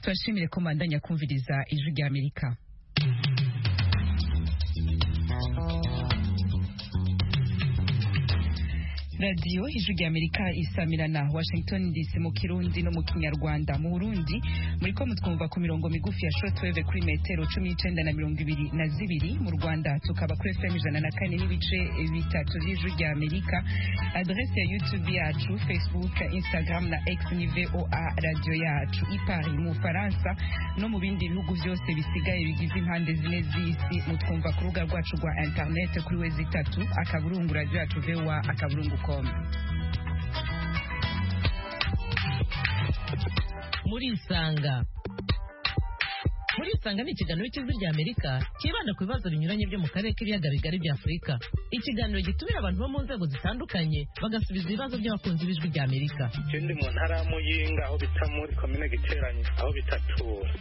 twashimire ko mandanya kumviriza ijwi rya Amerika. Radio Ijwi rya Amerika isamirana Washington DC mu Kirundi no mu Kinyarwanda. Mu Burundi muriko mutwumva ku mirongo migufi ya shortwave kuri metero 19 na 22. Mu Rwanda tukaba kuri FM 104 n'ibice bitatu y'Ijwi rya Amerika. Adresse ya YouTube yacu, Facebook, Instagram na X ni VOA radio yacu. I Paris mu Faransa no mu bindi bihugu byose bisigaye bigize impande zine z'isi mutwumva ku rubuga rwacu rwa internet kuri wezi 3 akaburungu radio yacu VOA akaburungu. Muri Isanga ni ikiganiro cy'Ijwi rya Amerika kibanda ku bibazo binyuranye byo mu karere k'ibiyaga bigari bya Afurika. Ikiganiro gitumira abantu bo mu nzego zitandukanye bagasubiza ibibazo by'abakunzi b'Ijwi rya Amerika. Ikindi mu ntara ya Muyinga aho bita muri komine Giteranye aho bitatura.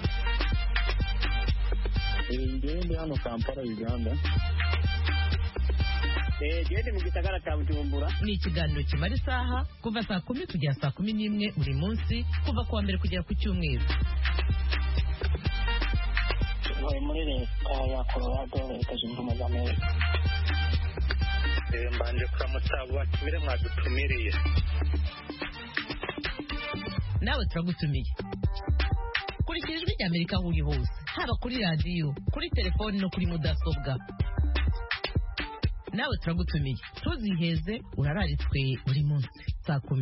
Ndi hano Kampala, Uganda. Jede mu gisagara cya Bujumbura. Ni ikiganiro kimara isaha kuva saa 10 kugera saa 11 buri munsi kuva kuwa mbere kugera ku cyumweru. Muri leta ya Colorado, Leta Zunze Ubumwe za Amerika. Mbanje kuramutsa batumire mwadutumiriye. Nawe turagutumiye. Kurikira Ijwi rya Amerika aho uri hose, haba kuri radio, kuri telefoni no kuri mudasobwa. Nawe turagutumiye. Tuziheze urararitswe buri munsi saa 10.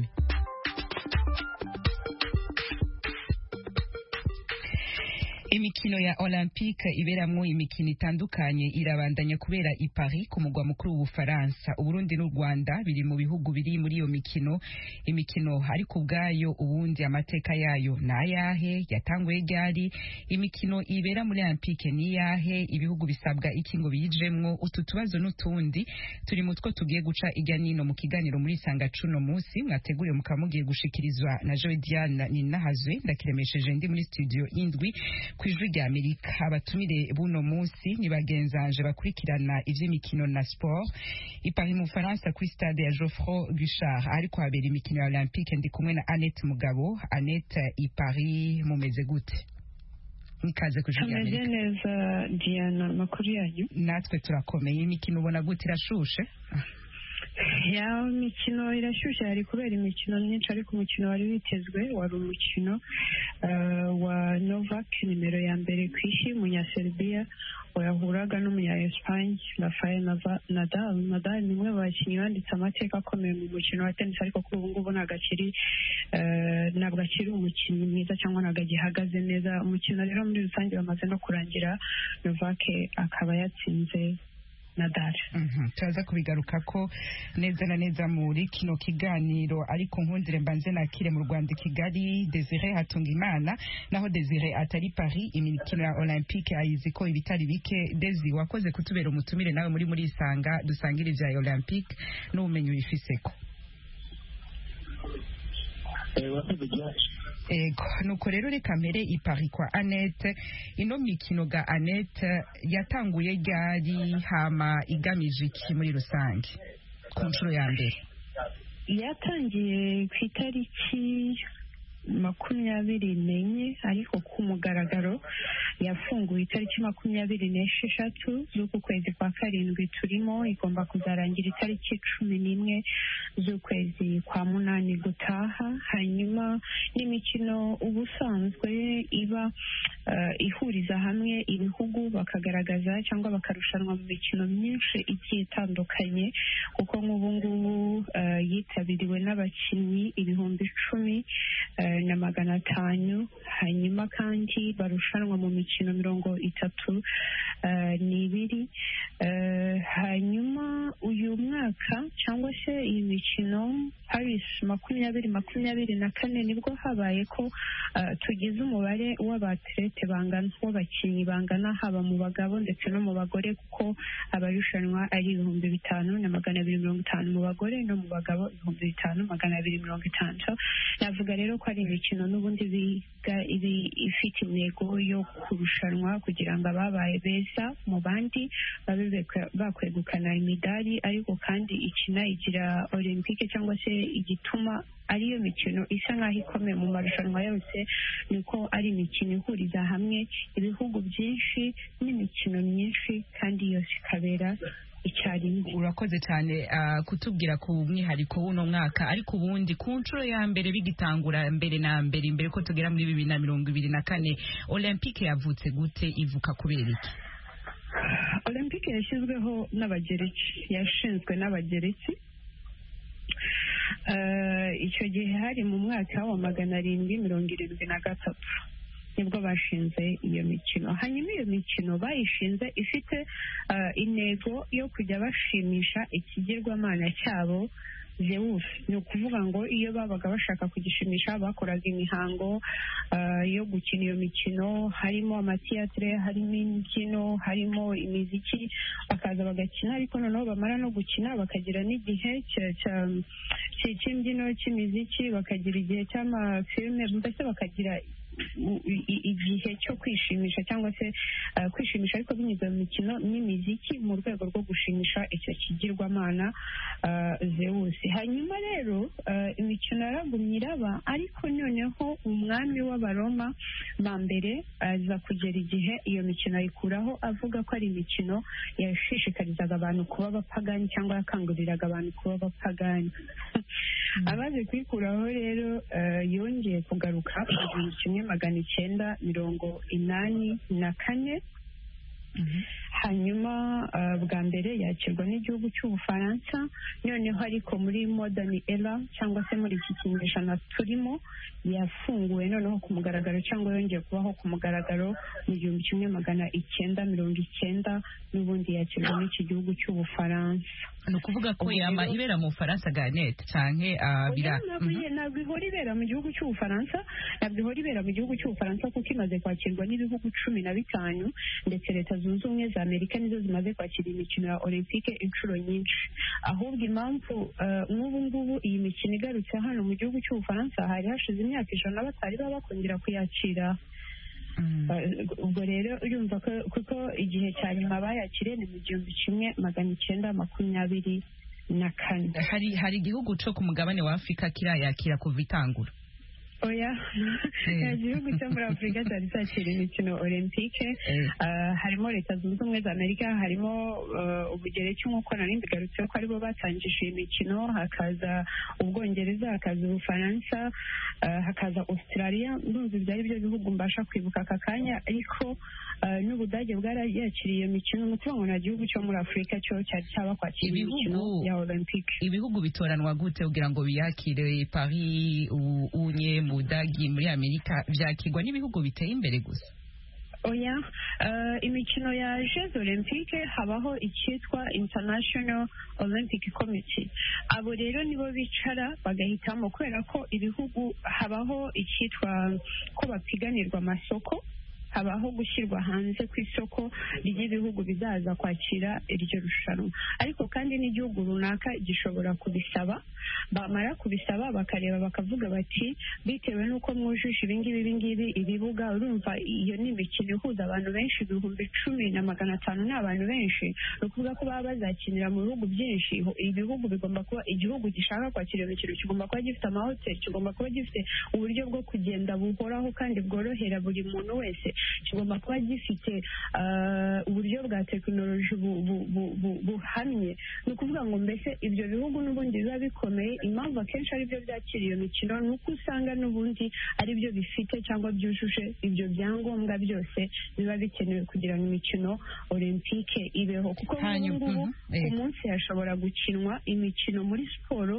Imikino ya Olympique iberamwo imikino itandukanye irabandanya kubera i Paris ku mugwa mukuru w'Ubufaransa. Uburundi n'u Rwanda biri mu bihugu biri muri iyo mikino. Imikino ariko ubwayo ubundi amateka yayo nayahe, yatanguye ryari, imikino ibera muri Olympique ni yahe, ibihugu bisabwa iki ngo bijemwo, utu tubazo n'utundi turi mutwo tugiye guca ijya nino mu kiganiro muri Sanga cuno munsi mwateguriye mukamugiye gushikirizwa na Joy Diane Ninahazwe. Ndakiremesheje ndi muri studio indwi kwijwi rya Amerika. Abatumire buno munsi ni bagenzanje bakurikirana ivy'imikino na sport i Paris mu Faransa kuri stade ya Geoffroy Guichard ariko habera imikino ya Olympique. Ndi kumwe na Annette Mugabo. Annette, i Paris mumeze gute? Nikaze kujwi rya Amerika. Ameze neza Diana, makuru yanyu? Natwe turakomeye. Imikino ubona gute, irashushe? Ya, imikino irashushe, hari kubera imikino myinshi ariko umukino wari witezwe wari umukino wa Novak nimero ya mbere kwishi Munya-Serbia wayahuraga n'Umunya-Espagne Rafael Nadal. Nadal ni umwe mu bakinnyi banditse amateka akomeye mu mukino wa tennis ariko kuri ubu ngubu ntabwo akiri umukinnyi mwiza cyangwa ntabwo agihagaze neza. Umukino rero muri rusange bamaze no kurangira, Novak akaba yatsinze Nadal. Turaza kubigaruka ko neza na neza muri kino kiganiro, ariko nkundire mbanze nakire mu Rwanda Kigali Desire Hatungimana. Naho Desire atari Paris, imikino ya Olympique ayizi ko ibitari bike. Desi, wakoze kutubera umutumire nawe muri Isanga dusangira ivya Olympique n'ubumenyi wifiseko. Nuko rero reka mbere i Paris kwa Annette. Ino mikino ga Annette yatanguye ryari, hama igamije iki muri rusange ku nshuro ya mbere? Yatangiye ku itariki 24 ariko ku mugaragaro yafunguye itariki 26 z'uku kwezi kwa karindwi turimo, igomba kuzarangira itariki 11 z'ukwezi kwa munani gutaha. Hanyuma n'imikino ubusanzwe iba ihuriza hamwe ibihugu bakagaragaza cyangwa bakarushanwa mu mikino myinshi igiye itandukanye, kuko nk'ubu ngubu yitabiriwe n'abakinnyi 10,500. hanyuma kandi barushanwa mu mikino 32. Hanyuma uyu mwaka cyangwa se iyi mikino Paris 2024 nibwo habaye ko tugize umubare w'abatlete bangana, w'abakinnyi bangana, haba mu bagabo ndetse no mu bagore, kuko abarushanwa ari 5,250 mu bagore no mu bagabo 5,250. Navuga rero ko ari imikino n'ubundi ifite intego yo kurushanwa kugira ngo ababaye beza mu bandi babe bakwegukana imidari, ariko kandi ikina igira Olympique cyangwa se igituma ariyo mikino isa nk'aho ikomeye mu marushanwa yose ni uko ari imikino ihuriza hamwe ibihugu byinshi n'imikino myinshi kandi yose ikabera icyarimwe. Urakoze cyane kutubwira ku mwihariko w'uno mwaka, ariko ubundi ku nshuro ya mbere bigitangura mbere ko tugera muri 2024 Olympique yavutse gute, ivuka kubera iki? Olympique yashyizweho n'abagereki, yashinzwe n'abagereki. Icyo gihe hari mu mwaka wa 773 nibwo bashinze iyo mikino. Hanyuma iyo mikino bayishinze ifite intego yo kujya bashimisha ikigirwamana cyabo Zeus. Ni ukuvuga ngo iyo babaga bashaka kugishimisha bakoraga imihango yo gukina iyo mikino, harimo amatiyatire, harimo imbyino, harimo imiziki, bakaza bagakina, ariko noneho bamara no gukina bakagira n'igihe cy'imbyino, cy'imiziki, bakagira igihe cy'amafilme, mbese bakagira igihe cyo kwishimisha cyangwa se kwishimisha ariko binyuze mu mikino n'imiziki mu rwego rwo gushimisha icyo kigirwamana Zeus. Hanyuma rero imikino yaragumye iraba, ariko noneho umwami w'abaroma ba mbere aza kugera igihe iyo mikino ayikuraho, avuga ko ari imikino yashishikarizaga abantu kuba abapagani cyangwa yakanguriraga abantu kuba abapagani. Amaze kuyikuraho rero yongeye kugaruka mu 1984. Hanyuma bwa mbere yakirwa n'igihugu cy'Ubufaransa, noneho ariko muri modern era cyangwa se muri iki kinyejana turimo yafunguwe noneho ku mugaragaro, cyangwa yongeye kubaho ku mugaragaro mu 1990 n'ubundi yakirwa n'iki gihugu cy'Ubufaransa. Ni ukuvuga ko yama ibera mu Bufaransa Ganet canke ntabwo ihora ibera mu gihugu cy'Ubufaransa, kuko imaze kwakirwa n'ibihugu 15 ndetse Leta Zunze Ubumwe za Amerika nizo zimaze kwakira imikino ya Olympique inshuro nyinshi. Ahubwo impamvu nk'ubu ngubu iyi mikino igarutse hano mu gihugu cy'Ubufaransa, hari hashize imyaka 100 batari bakongera kuyakira. Ubwo rero urumva ko kuko igihe cya nyuma bayakiriye ni mu 1924. Hari igihugu cyo ku mugabane wa Afrika kirayakira kuva itangura? Oya, igihugu cyo muri Afurika cyari cyakira imikino Olympique. Harimo Leta Zunze Ubumwe za Amerika, harimo Ubugereki nk'uko nari mbigarutse ko aribo batangije iyi mikino, hakaza Ubwongereza, hakaza Ubufaransa, hakaza Australia. Ndumva ibyo ari byo bihugu mbasha kwibuka aka kanya, ariko n'Ubudage bwarayakiriye iyo mikino. Umutungo nta gihugu cyo muri Afurika cyo cyari cyabakwakira imikino ya Olympique. Ibihugu bitoranwa gute kugira ngo biyakire? Paris, unye mu Budagi, muri Amerika byakirwa n'ibihugu biteye imbere gusa? Oya, imikino ya Jeux Olympique habaho icyitwa International Olympic Committee. Abo rero nibo bicara bagahitamo, kubera ko ibihugu habaho icyitwa ko bapiganirwa amasoko, habaho gushyirwa hanze ku isoko ry'ibihugu bizaza kwakira iryo rushanwa. Ariko kandi n'igihugu runaka gishobora kubisaba, bamara kubisaba bakareba bakavuga bati bitewe n'uko mwujuje ibingibi ibibuga, urumva iyo ni imikino ihuza abantu benshi, 10,500 ni abantu benshi, ni ukuvuga ko baba bazakinira mu bihugu byinshi. Ibihugu bigomba kuba, igihugu gishaka kwakira iyo mikino kigomba kuba gifite amahoteli, kigomba kuba gifite uburyo bwo kugenda buhoraho kandi bworohera buri muntu wese, kigomba kuba gifite uburyo bwa tekinoloji buhamye. Ni ukuvuga ngo mbese ibyo bihugu n'ubundi biba bikomeye. Impamvu akenshi ari byo byakira iyo mikino ni uko usanga n'ubundi ari byo bifite cyangwa byujuje ibyo byangombwa byose biba bikenewe kugira ngo imikino Olympique ibeho. Kuko ngubu ku munsi hashobora gukinwa imikino muri siporo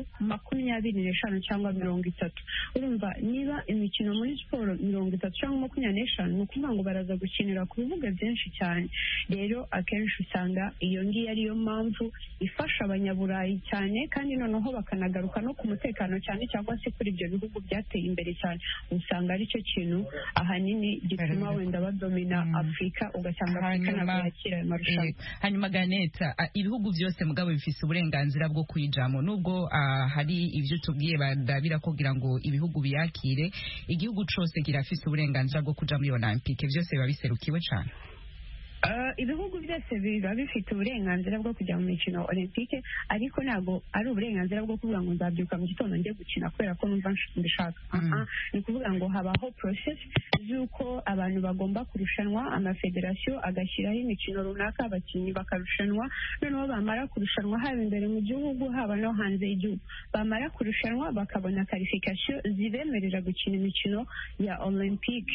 25 cyangwa 30. Urumva niba imikino muri siporo 30 cyangwa 25, ni ukuvuga ngo baraza gukinira ku bibuga byinshi cyane. Rero akenshi usanga iyo ngiyo ariyo mpamvu ifasha abanyaburayi cyane, kandi noneho bakanagaruka no ku mutekano cyane, cyangwa se kuri ibyo bihugu byateye imbere cyane. Usanga ari cyo kintu ahanini gituma wenda badomina Afurika, ugasanga Afurika ntabwo yakira ayo marushanwa. Hanyuma Ganeta, ibihugu byose mugabo bifise uburenganzira bwo kuyijamo, nubwo hari ibyo tubwiye badabira kugira ngo ibihugu biyakire, igihugu cyose kirafise uburenganzira bwo kuja muri Olympique, byose biba biserukiwe cyane. ibihugu byose biba bifite uburenganzira bwo kujya mu mikino olympique ariko ntabwo ari uburenganzira bwo kuvuga ngo nzabyuka mu gitondo njye gukina kubera ko numva mbishaka. Ni ukuvuga ngo habaho process z'uko abantu bagomba kurushanwa, amafederasiyo agashyiraho imikino runaka, abakinnyi bakarushanwa, noneho bamara kurushanwa haba imbere mu gihugu haba no hanze y'igihugu, bamara kurushanwa bakabona qualification zibemerera gukina imikino ya olympique.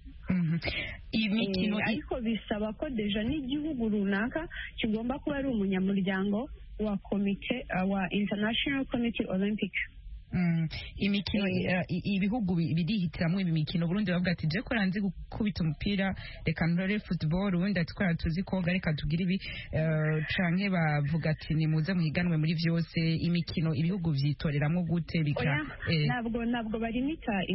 Ariko bisaba ko deja n'igihugu runaka kigomba kuba ari umunyamuryango wa komite wa International Committee Olympic. Imikino ibihugu birihitiramwo imikino. Burundi bavuga ati je ko ranzi gukubita umupira reka ndore football, ubundi atwara tuzi koga reka tugire ibi, canke bavuga ati ni muze muhiganwe muri vyose. Imikino ibihugu vyitoreramwo gute bika ntabwo barimita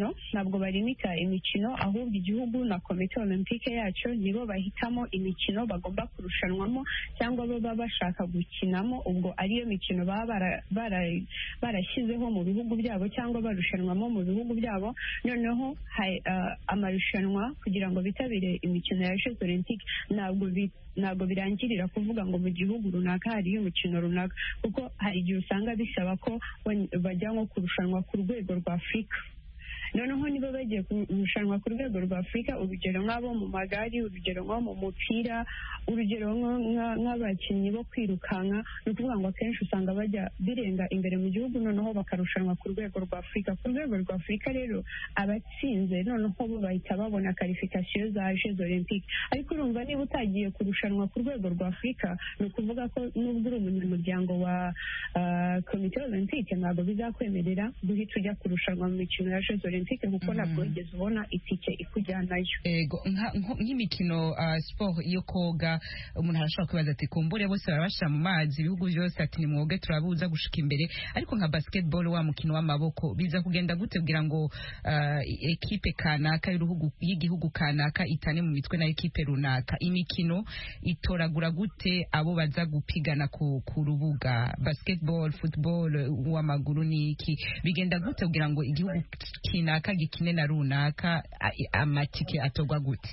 imikino ahubwo igihugu na komite olympique yacu nibo bahitamo imikino bagomba kurushanwamo cyangwa baba bashaka gukinamo, ubwo ariyo mikino baba barashyizeho mu bihugu byabo cyangwa barushanwamo mu bihugu byabo. Noneho amarushanwa kugira ngo bitabire imikino ya Jeux Olympiques ntabwo birangirira kuvuga ngo mu gihugu runaka hariyo umukino runaka, kuko hari igihe usanga bisaba ko bajya nko kurushanwa ku rwego rwa Afurika. Noneho nibo bagiye kurushanwa ku rwego rwa Afurika, urugero nk'abo mu magari, urugero nko mu mupira, urugero nk'abakinnyi bo kwirukanka, ni ukuvuga ngo akenshi usanga bajya birenga imbere mu gihugu noneho bakarushanwa ku rwego rwa Afurika. Ku rwego rwa Afurika rero abatsinze noneho bo bahita babona qualification za Jeux Olympiques. Ariko urumva niba utagiye kurushanwa ku rwego rwa Afurika, ni ukuvuga ko nubwo uri umunyamuryango wa komite olympique ntabwo bizakwemerera guhita ujya kurushanwa mu mikino ya Jeux Olympiques kuko ntabwo wigeze ubona itike ikujyanayo. Nk'imikino sport yo koga, umuntu arashobora kwibaza ati kumbure bose barabashira mu mazi ibihugu byose ati ni mwoge turabuza gushika imbere, ariko nka basketball wa mukino w'amaboko biza kugenda gute kugira ngo ekipe kanaka y'igihugu kanaka itane mu mitwe na ekipe runaka? Imikino itoragura gute abo baza gupigana ku rubuga? Basketball, football, w'amaguru niki bigenda gute kugira ngo igihugu kinaka gikine na runaka, amatike atogwa gute?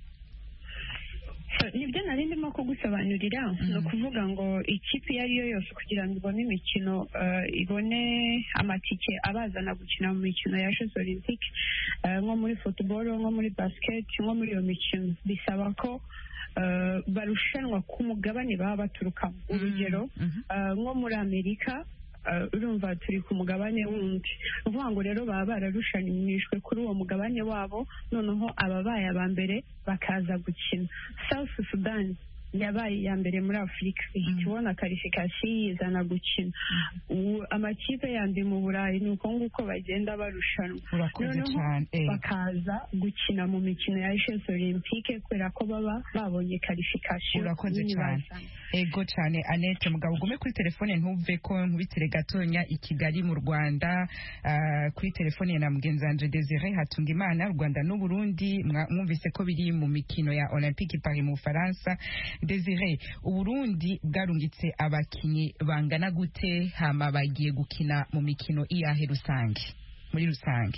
Nibyo nari ndimo kugusobanurira. Ni ukuvuga ngo ikipe iyo ari yo yose kugira ngo ibone imikino ibone amatike abazana gukina mu mikino ya Jeux Olympiques, nko muri football, nko muri basket, nko muri iyo mikino bisaba ko barushanwa ku mugabane baba baturukamo. Urugero nko muri Amerika, urumva turi ku mugabane wundi, ni ukuvuga ngo rero baba bararushanishwe kuri uwo mugabane wabo, noneho ababaye aba mbere bakaza gukina. South Sudan yabaye iya mbere muri Afurika, ihita ibona qualification yizana gukina. Amakipe yandi mu Burayi ni uko nguko bagenda barushanwa, noneho bakaza gukina mu mikino ya Jeux Olympiques kubera ko baba babonye qualification. Urakoze cyane. Ego cyane Annette Mugabo, gume kuri telefone ntuve ko nkubitire gatonya i Kigali mu Rwanda, kuri telefone na mugenzi wanje Desire Hatungimana. Rwanda n'u Burundi mwumvise ko biri mu mikino ya Olympique Paris mu Faransa. Desire, Uburundi bwarungitse abakinyi bangana gute hama bagiye gukina mu mikino iyahe muri rusange?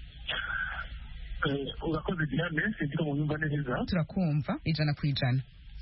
Urakoze Diane, sindiko mu nyumva neza. Turakumva 100%.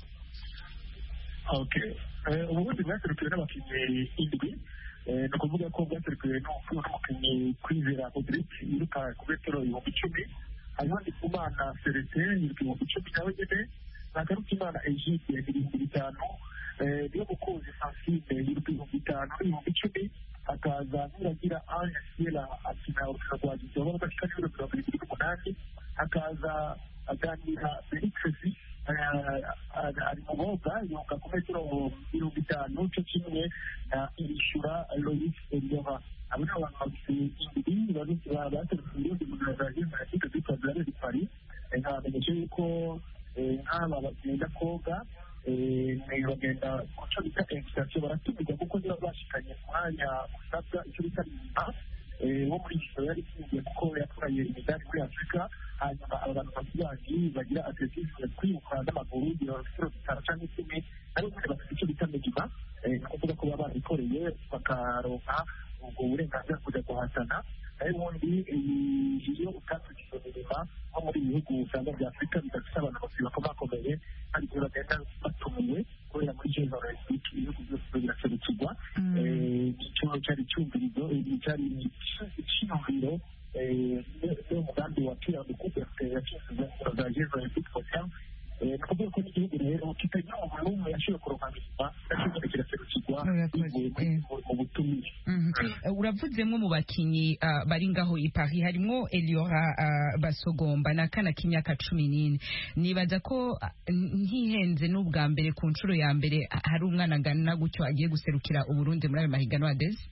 Okay. Uburundi bwaserukiwe n'abakinnyi indwi, ni ukuvuga ko bwaserukiwe n'umukinnyi Kwizera Rodrigue yiruka ku metero 10,000, hanyuma Ndikumana Celestin yiruka 10,000 nawe nyene, Nagarutimana Egide 5,000, niyo mukunzi Francine yiruka 5,000 n'ibihumbi 10, hakaza Niragira Ange Siela akina urukino rwa Gizoba badashika n'ibiro 28, hakaza Aganira Felix ari mu boga yoga ku metero 50 cyo kimwe na Irishura Lois Eliora. Abo ni abantu bafite indwi baserukiye mu Brazil na Afrika y'Epfo de Paris. Nkamenyesha yuko nk'aba bagenda koga bagenda kuco bita invitation, baratumirwa kuko niba bashikanye umwanya usabwa icyo bita nyuma wo muri Israel yari ikingiye kuko yatwaye imidari muri Afurika. Hanyuma abantu basigaye bagira atletisme kwiruka n'amaguru ibiro 5 cyangwa 10, ariko bafite icyo bita medima, ni ukuvuga ko baba babikoreye bakaronka ubwo burenganzira kujya guhatana. nayo ubundi iyo utatse izo mirima nko muri ibi bihugu usanga bya afurika bidafite abantu bakomeye kandi ibyo bagenda batumiwe kubera muri jezo olympique ibihugu byose biraserukirwa icyo cyari icyumvirizo cyari icyiyumviro n'umugambi wa pia mukuberte yakizuza mu za jezo olympique social ni ukuvuga ko n'igihugu rero kitagira umuntu n'umwe yashoboye kuronka mirima ndetse kiraserukirwa mu butumire. Uravuzemo mu bakinyi bari ngaho i Paris harimo Eliora Basogomba n'akana k'imyaka 14 nibaza ko ntihenze n'ubwa mbere ku nshuro ya mbere hari umwana ngana gutyo agiye guserukira Uburundi muri ayo mahiganwa Adeze.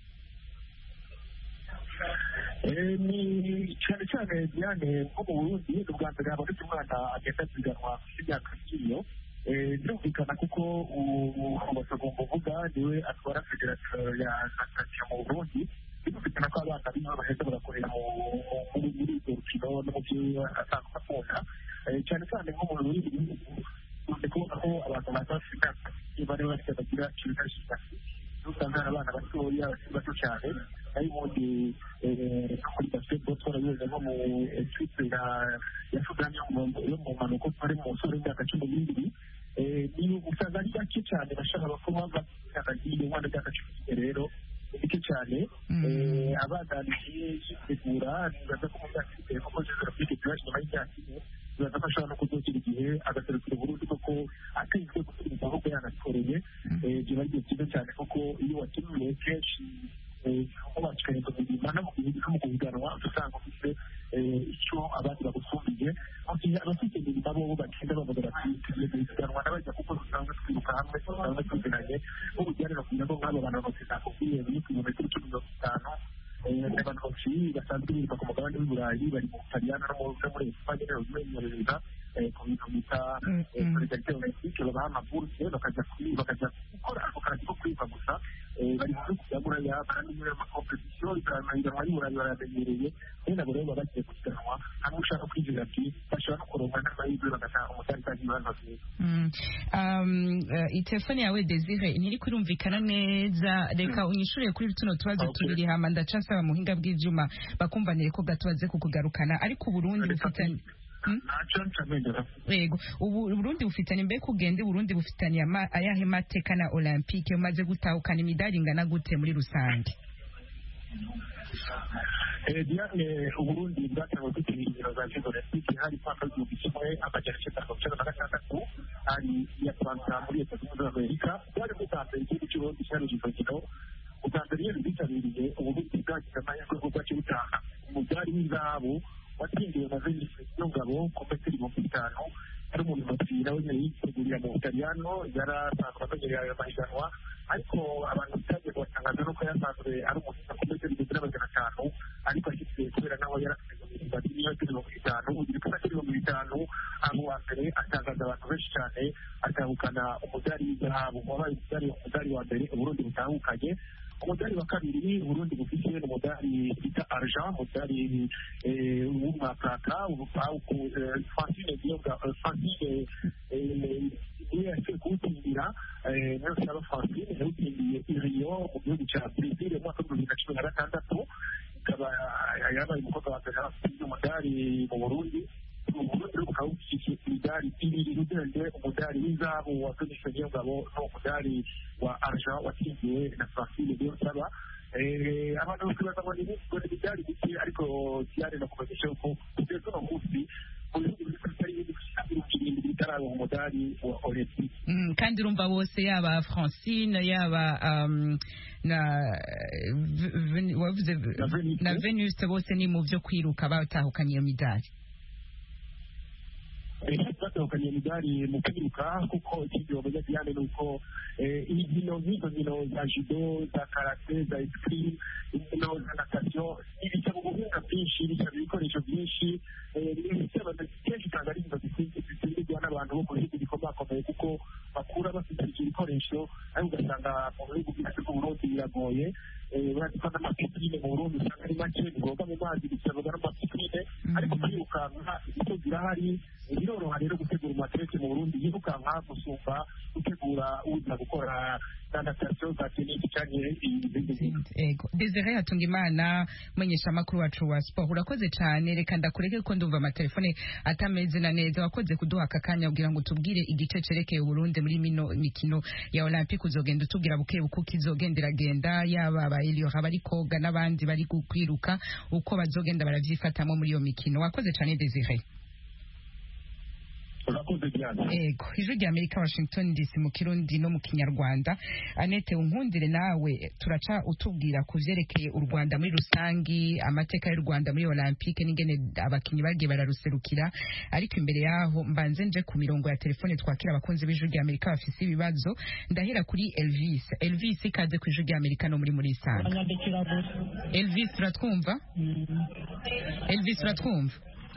Ni cyane cyane Diane nko mu Burundi ubwa mbere habonetse umwana agenda asiganwa imyaka nk'iyo birumvikana kuko Basogomba uvuga niwe atwara federasiyo ya natation mu Burundi birumvikana ko abana bimwe baheza barakorera muri urwo rukino no mu byo asanzwe akunda cyane cyane nko mu Burundi ukunze kubona ko abantu bazafika bari bafite bagira ikibuga cy'isi usanga hari abana batoya bakiri bato cyane ari ubundi no muri basketball twarabibonye nko mu equipe ya Sudani yo mu mpanuka bari mu musore w'imyaka 12 niyo usanga ari bake cyane bashaka kuba bakagiye umwana w'imyaka 10 rero bike cyane abadaniye yitegura nibaza ko mu myaka iteye kuko jezo rafike byinshi nyuma y'imyaka ine bibaza ko ashobora no kuzogira igihe agaserukira Burundi kuko atayizwe gusubiza ahubwo yanatoreye biba ari byiza cyane kuko iyo watumiye kenshi aho bakikareka mu mirima no mu guhiganwa usanga ufite icyo abandi bagusumbiye mu gihe abafite imirima bo bagenda bavuga bati tugiye guhiganwa n'abajya kuko usanga twiruka hamwe usanga twizeranye nk'ubugererano kugira ngo nk'abo bantu bose nakubwiye biri kilometero 15 abantu basanzwe biruka ku mugabane w'i Burayi bari mu Butaliyani no muri Espanye bazimenyereza ku bintu bita solidarite olympique babaha amaburse bakajya gukora ako kazi ko kwiga gusa bari muri kuyagura baramenyera amakompetisiyo ikananirwa y'I Burayi baramenyereye nabo rero baba bagiye gusiganwa hamwe ushaka kwinjira ati bashobora no kuronka n'amahirwe bagataha umudari kandi ibibazo byiza. Telefone yawe Desire ntiri kurumvikana neza reka unyishure kuri tuno tubazo tubiri hama ndacasaba muhinga bw'ivyuma bakumvanire ko gatubaze kukugarukana ariko Burundi bufitanye Yego Burundi bufitanye mbe kugende Burundi bufitanye ayahe mateka na Olympique umaze gutahukana imidari ingana gute muri rusange. Diane Uburundi bwatangiye kwitabira inkino za Jeux Olympiques hari mwaka w'igihumbi kimwe amajana icyenda mirongo icyenda na gatandatu hari iya Fransa muri Leta Zunze Ubumwe za Amerika bwari bwatangiye igihugu cy'Uburundi cyaruje izo nkino ubwa mbere iyo bitabiriye Uburundi bwagize amahirwe yo kuba kirutaha umudari w'izahabu watsindiwe na Venise Nyongabo ku metero 50 ari umuntu mupira we yitegurira mu Butaliyano yarasanzwe amenyereye ayo mahiganwa ariko abantu bitagiye kubatangaza nuko yasanzwe ari umuntu ku metero 500 ariko ashyize kubera nawe yarasigaye bati niyo metero 50 ugira ku metero 50 abo wa mbere atangaza abantu benshi cyane atahukana umudari w'izahabu wabaye umudari wa mbere Uburundi butahukanye. Umudari wa kabiri Burundi bufite umudari bita argent umudari w'umwakaka Francine niyo yashoboye kuwutsindira niyo saba Francine yawutsindiye i Rio mu gihugu cya Brazil mu mwaka w'ibihumbi bibiri na 16 ikaba yabaye umukobwa wa mbere afite umudari mu Burundi. Uburundi bukaba bufite imidari ibiri rudende umudari w'izahabu wa Venise Nyongabo n'umudari wa argent watsindiwe na Francine niyo saba abantu bakibaza ngo ni imidari mike ariko Diane nakumenyesha ko kugeza uno munsi mu bihugu bitari ibindi bitaraba umudari wa Olympique kandi urumva bose yaba Francine yaba na Venise bose ni mu byo kwiruka batahukanye iyo midari batahukanye imidari mu kwiruka kuko ikindi bamenya Diane ni uko inkino nk'izo nkino za judo za karate za escrime inkino za natation ibisaba ubuhinga bwinshi bisaba ibikoresho byinshi bisaba kenshi usanga ari inkino zitsindirwa n'abantu bo mu bihugu bikomakomeye kuko bakura bafite ibyo bikoresho ariko ugasanga mu bihugu byacu by'Uburundi biragoye badufata amapisine mu Burundi usanga ari make ntiboga mu mazi gusa boga n'amapisine ariko kwirukanka imisozi irahari biroroha rero gutegura umatereke mu Burundi yirukanka gusumba gutegura uza gukora natation za tennis cyangwa ibindi. Desire Hatungimana menyesha makuru wacu wa sport urakoze cyane, reka ndakureke ko ndumva amatelefone atameze na neza, wakoze kuduha akanya kugira ngo tubwire igice cerekeye Burundi muri mino mikino ya Olympique, uzogenda utubwira buke buko kizogenderagenda yaba aba Elio abari koga n'abandi bari kwiruka uko bazogenda baravyifatamo muri iyo mikino. Wakoze cyane Desire. Ego, ijwi rya Amerika Washington DC mu Kirundi no mu Kinyarwanda. Anete unkundire nawe turaca utubwira kuvyerekeye u Rwanda muri rusangi, amateka y'u Rwanda muri Olympique n'ingene abakinyi bagiye bararuserukira, ariko imbere yaho mbanze nje ku mirongo ya telefone twakira abakunzi b'ijwi rya Amerika bafise ibibazo. Ndahera kuri Elvis. Elvis ikaze ku ijwi rya Amerika no muri Sanga. Elvis uratwumva? Elvis uratwumva?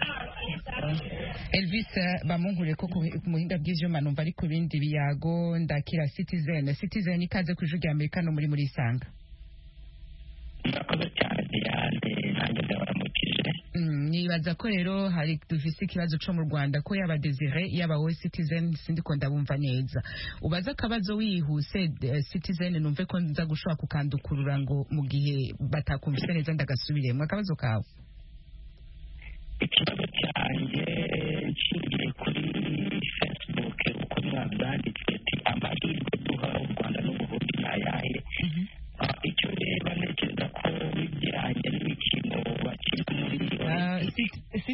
Elvis bamunkure ko muhinga bw'ivyuma numva ari ku bindi biyago. Ndakira Citizen ikaze ku ijwi rya Amerika no muri Sanga. Murakoze cyane Diane, nanjye ndabaramukije. Nibaza ko rero hari dufise ikibazo co mu Rwanda ko yaba Desire yaba we Citizen sindiko ndabumva neza. Ubaza akabazo wihuse Citizen numve ko nza gushobora kukandukurura ngo mu gihe batakumvise neza ndagasubiremo akabazo kawe. Ikibazo cyanjye nshingiye kuri Facebook uko mwabanditse ati amahirwe duha u Rwanda n'Uburundi ni ayahe. Icyo reba ntekereza ko bijyanye n'imikino bakina muri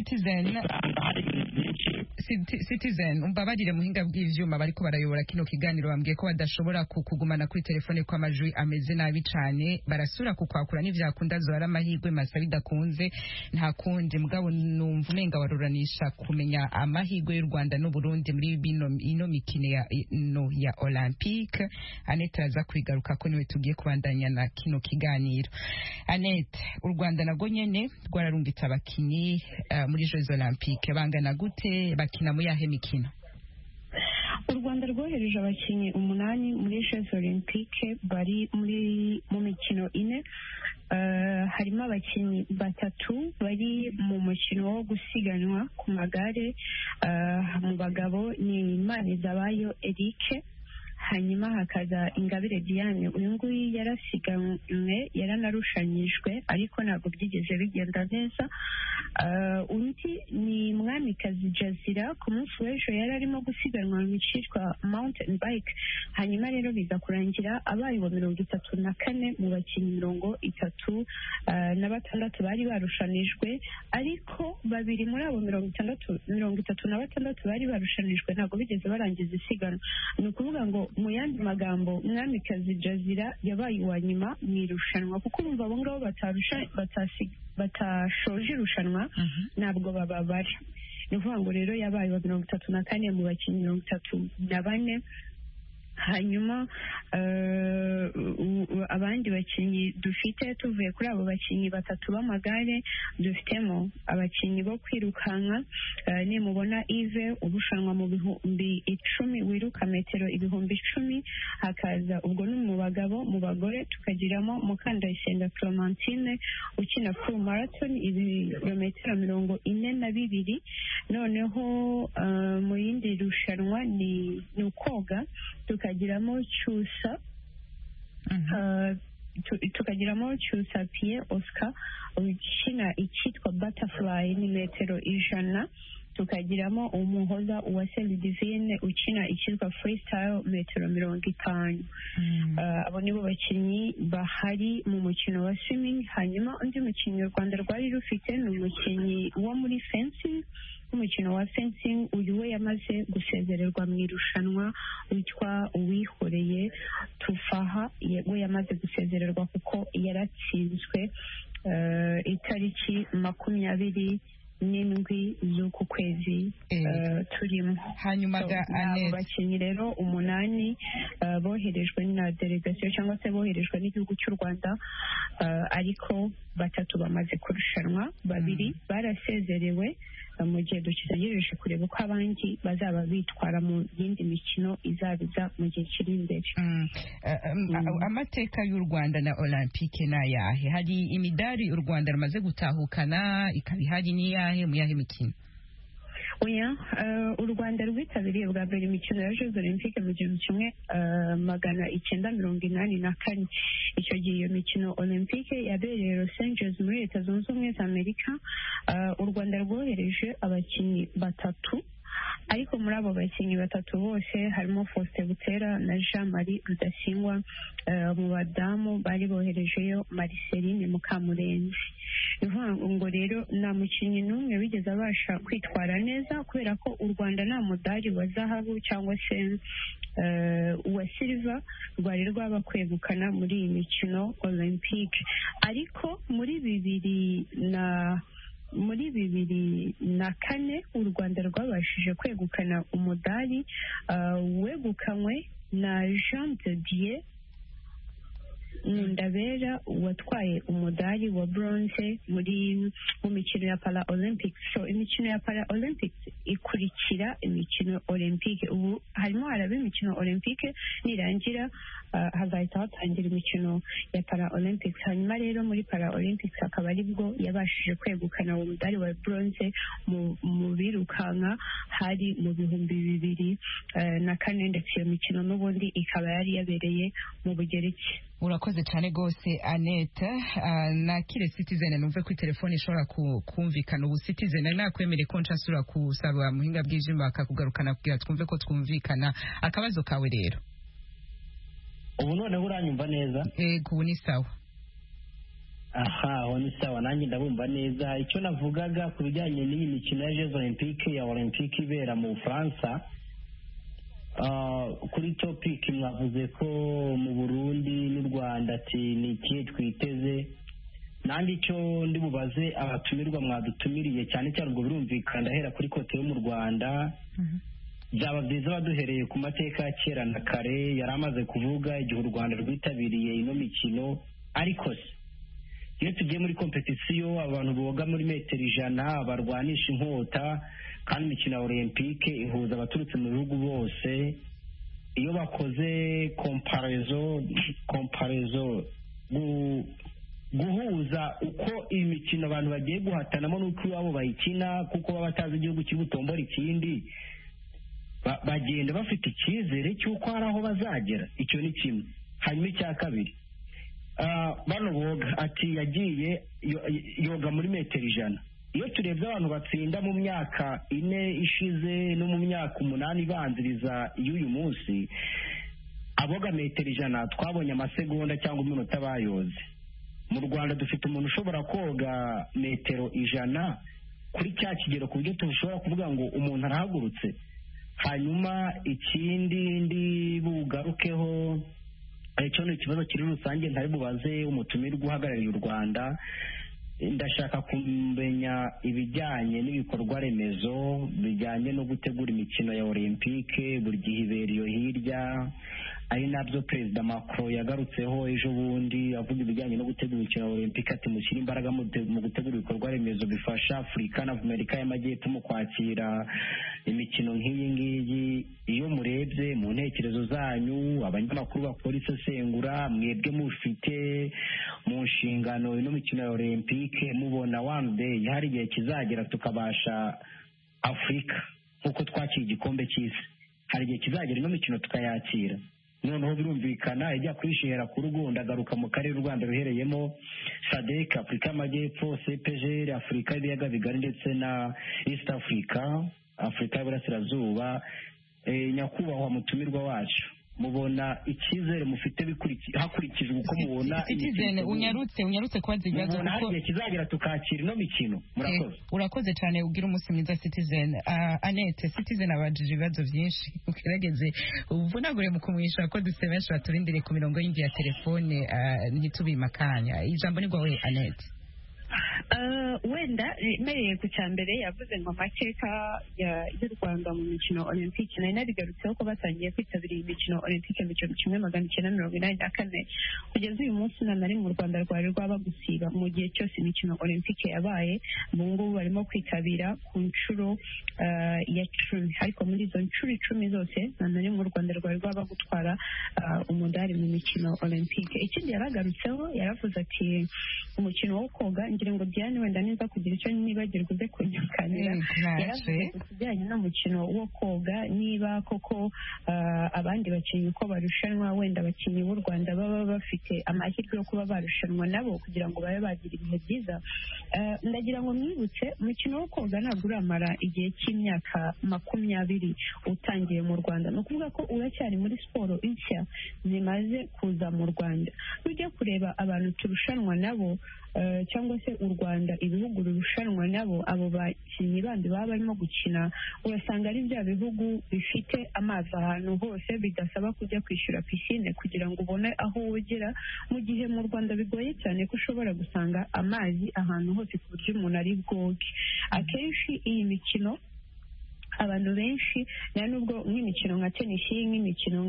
Citizen umbabarire muhinga bw'ivyuma bariko barayobora kino kiganiro bambwiye ko badashobora kugumana kuri telefone ko amajwi ameze nabi cane, barasura kukwakura n'ivyakunda zo ari amahirwe masa bidakunze nta kundi mugabo numva umenga waruranisha kumenya amahirwe y'u Rwanda n'u Burundi muri ino mikino ya Olympique. Anete aza kwigaruka ko niwe tugiye kubandanya na kino kiganiro. Anete, u Rwanda nago nyene rwararungitse abakinyi muri Jeux Olympiques bangana gute, bakina mu yahe mikino? U Rwanda rwohereje abakinnyi 8 muri Jeux Olympiques bari mu mikino 4. Harimo abakinnyi 3 bari mu mukino wo gusiganwa ku magare. Mu bagabo ni Manizabayo Eric, hanyuma hakaza Ingabire Diane. Uyu nguyu yarasiganwe yaranarushanyijwe ariko ntabwo byigeze bigenda neza. Undi ni Mwamikazi Jazira, ku munsi w'ejo yari arimo gusiganwa mu cyitwa mountain bike, hanyuma rero biza kurangira abaye wa 34 mu bakinnyi 36 bari barushanijwe, ariko babiri muri abo 36 bari barushanijwe ntabwo bigeze barangiza isiganwa. Ni ukuvuga ngo mu yandi magambo Mwamikazi Jazira yabaye uwa nyuma mu irushanwa, kuko urumva abo ngabo batashoje irushanwa ntabwo bababara. Ni ukuvuga ngo rero yabaye wa 34 mu bakinnyi 34. Hanyuma abandi bakinnyi dufite tuvuye kuri abo bakinnyi 3 b'amagare, dufitemo abakinnyi bo kwirukanka. Nimubona Yves urushanwa mu bihumbi 10 wiruka metero 10,000. Hakaza ubwo no mu bagabo. Mu bagore tukagiramo Mukandayisenga Clementine ukina full marathon ibirometero 42. Noneho mu yindi rushanwa ni ukoga tukagiramo Cyusa Pierre Oscar ukina icyitwa butterfly ni metero 100. Tukagiramo Umuhoza Uwase Ludivine ukina icyitwa freestyle metero 50. Abo nibo bakinnyi bahari mu mukino wa swimming. Hanyuma undi mukinnyi u Rwanda rwari rufite ni umukinnyi wo muri fencing. Umukino wa fencing uyu we yamaze gusezererwa mu irushanwa witwa Uwihoreye Tufaha, we yamaze gusezererwa kuko yaratsinzwe itariki 27 z'uku kwezi turimo. Hanyuma abakinnyi rero 8 boherejwe na delegation cyangwa se boherejwe n'igihugu cy'u Rwanda, ariko 3 bamaze kurushanwa, 2 barasezerewe mu gihe dutegereje kureba uko abandi bazaba bitwara mu yindi mikino izabiza mu gihe kiri imbere. Amateka y'u Rwanda na Olympique n'ayahe? Hari imidari u Rwanda rumaze gutahukana, ikaba ihari n'iyahe mu yahe mikino? Oya, u Rwanda rwitabiriye bwa mbere imikino ya Jeux Olympiques mu 1984. Icyo gihe iyo mikino Olympique yabereye Los Angeles muri Leta Zunze Ubumwe za Amerika. U Rwanda rwohereje abakinnyi batatu, ariko muri abo bakinnyi batatu bose harimo Faustin Butera na Jean Marie Rudasingwa. Mu badamu bari boherejeyo Marceline Mukamurenzi. Bivuga ngo rero nta mukinnyi n'umwe wigeze abasha kwitwara neza, kubera ko u Rwanda nta mudari wa zahabu cyangwa se uwa silver rwari rwaba kwegukana muri iyi mikino Olympique. Ariko muri 2004 u Rwanda rwabashije kwegukana umudari wegukanywe na Jean de Dieu Ndabera watwaye umudari wa bronze mu mikino ya Para Olympics. So imikino ya Para Olympics ikurikira imikino Olympique. Ubu harimo haraba imikino Olympique, nirangira hazahita hatangira imikino ya Para Olympics. Hanyuma rero muri Para Olympics akaba aribwo yabashije kwegukana uwo mudari wa bronze mu birukanka hari mu 2004, ndetse iyo mikino n'ubundi ikaba yari yabereye mu Bugereki. Urakoze cyane gose Annette. Nakire Citizen numve ku telefone ishobora kumvikana. Ubu Citizen nakwemere ko ncasura kusaba muhinga bw'ijimba akakugarukana kugira twumve ko twumvikana. Akabazo kawe rero. Ubu none uranyumva neza? Ubu ni sawa. Aha, ubu ni sawa, nanjye ndabumva neza. Icyo navugaga ku bijyanye n'iyi mikino ya Jeux Olympiques ya Olympique ibera mu Bufaransa, kuri topic mwavuze ko mu Burundi n'u Rwanda ati ni ikihe twiteze. Nandi icyo ndi bubaze abatumirwa mwadutumiriye, cyane cyane ubwo birumvikana ndahera kuri kote yo mu Rwanda. Byaba byiza baduhereye ku mateka ya kera na kare yari amaze kuvuga igihe u Rwanda rwitabiriye ino mikino. Ariko iyo tugiye muri kompetisiyo, abantu boga muri metero 100 barwanisha inkota, kandi imikino ya Olympique ihuza abaturutse mu bihugu bose. Iyo bakoze comparaison guhuza uko iyi mikino abantu bagiye guhatanamo n'uko iwabo bayikina, kuko baba batazi igihugu kiri butombora ikindi, bagenda bafite icyizere cy'uko hari aho bazagera. Icyo ni kimwe. Hanyuma icya kabiri, bano boga ati yagiye yoga muri metero 100. Iyo turebye abantu batsinda mu myaka 4 ishize no mu myaka 8 ibanziriza y'uyu munsi, aboga metero 100 twabonye amasegonda cyangwa iminota bayoze. Mu Rwanda dufite umuntu ushobora koga metero 100 kuri cya kigero ku buryo tushobora kuvuga ngo umuntu arahagurutse. Hanyuma ikindi ndi bugarukeho, icyo ni ikibazo kiri rusange ntari bubaze umutumirwa uhagarariye u Rwanda. Ndashaka kumenya ibijyanye n'ibikorwa remezo bijyanye no gutegura imikino ya Olympique. Buri gihe iberiyo hirya, ari nabyo Perezida Macron yagarutseho ejo bundi avuga ibijyanye no gutegura imikino ya Olympique, ati mushyire imbaraga mu gutegura ibikorwa remezo bifasha Afurika na Amerika y'Amajyepfo mu kwakira imikino nk'iyi ngiyi. Iyo murebye mu ntekerezo zanyu, abanyamakuru bakora isesengura, mwebwe mufite mu nshingano ino mikino ya Olympique, mubona one day hari igihe kizagera tukabasha Afurika nk'uko twakira igikombe cy'isi, hari igihe kizagera ino mikino tukayakira. Noneho birumvikana ijya kwishihera ku rugo, ndagaruka mu karere u Rwanda ruhereyemo, SADC, Afurika y'Amajyepfo, CPGL, Afurika y'ibiyaga bigari ndetse na East Africa, Afurika y'Iburasirazuba. Nyakubahwa mutumirwa wacu, mubona icyizere mufite hakurikijwe uko mubona Citizen unyarutse kubaza ibibazo kuko kizagera tukakira ino mikino. Murakoze. Urakoze cyane, ugira umunsi mwiza Citizen. Annette, Citizen abajije ibibazo byinshi, ugerageze uvunagure mu kumwisha ko dusemesha baturindire ku mirongo y'indi ya telefone ntitubimakanya. Ijambo ni gwawe Annette. wenda mereye ku cya mbere yavuze ngo amateka y'u Rwanda mu mikino olympique nari nabigarutseho ko batangiye kwitabira iyi mikino olympique mu 1984 kugeza uyu munsi nta na rimwe u Rwanda rwari rwaba gusiba mu gihe cyose imikino olympique yabaye. ubu ngubu barimo kwitabira ku nshuro ya 10, ariko muri izo nshuro 10 zose nta na rimwe u Rwanda rwari rwaba gutwara umudari mu mikino olympique. Ikindi yaragarutseho yaravuze ati umukino wo koga, ngira ngo Diane wenda niza kugira icyo nibagirwa uze kunyakanira. Yaravuze ku kijyanye n'umukino wo koga, niba koko abandi bakinnyi uko barushanwa, wenda abakinnyi b'u Rwanda baba bafite amahirwe yo kuba barushanwa nabo kugira ngo babe bagira ibihe byiza. Ndagira ngo mwibutse umukino wo koga ntabwo uramara igihe cy'imyaka 20 utangiye mu Rwanda. Ni ukuvuga ko uracyari muri siporo nshya zimaze kuza mu Rwanda. Ujya kureba abantu turushanwa nabo cyangwa se u Rwanda ibihugu birushanwa nabo, abo bakinnyi bandi baba barimo gukina urasanga ari bya bihugu bifite amazi ahantu hose, bidasaba kujya kwishyura pisine kugira ngo ubone aho wogera, mu gihe mu Rwanda bigoye cyane ko ushobora gusanga amazi ahantu hose ku buryo umuntu ari bwoge. Akenshi iyi mikino abantu benshi nta nubwo nk'imikino nka tenisi, nk'imikino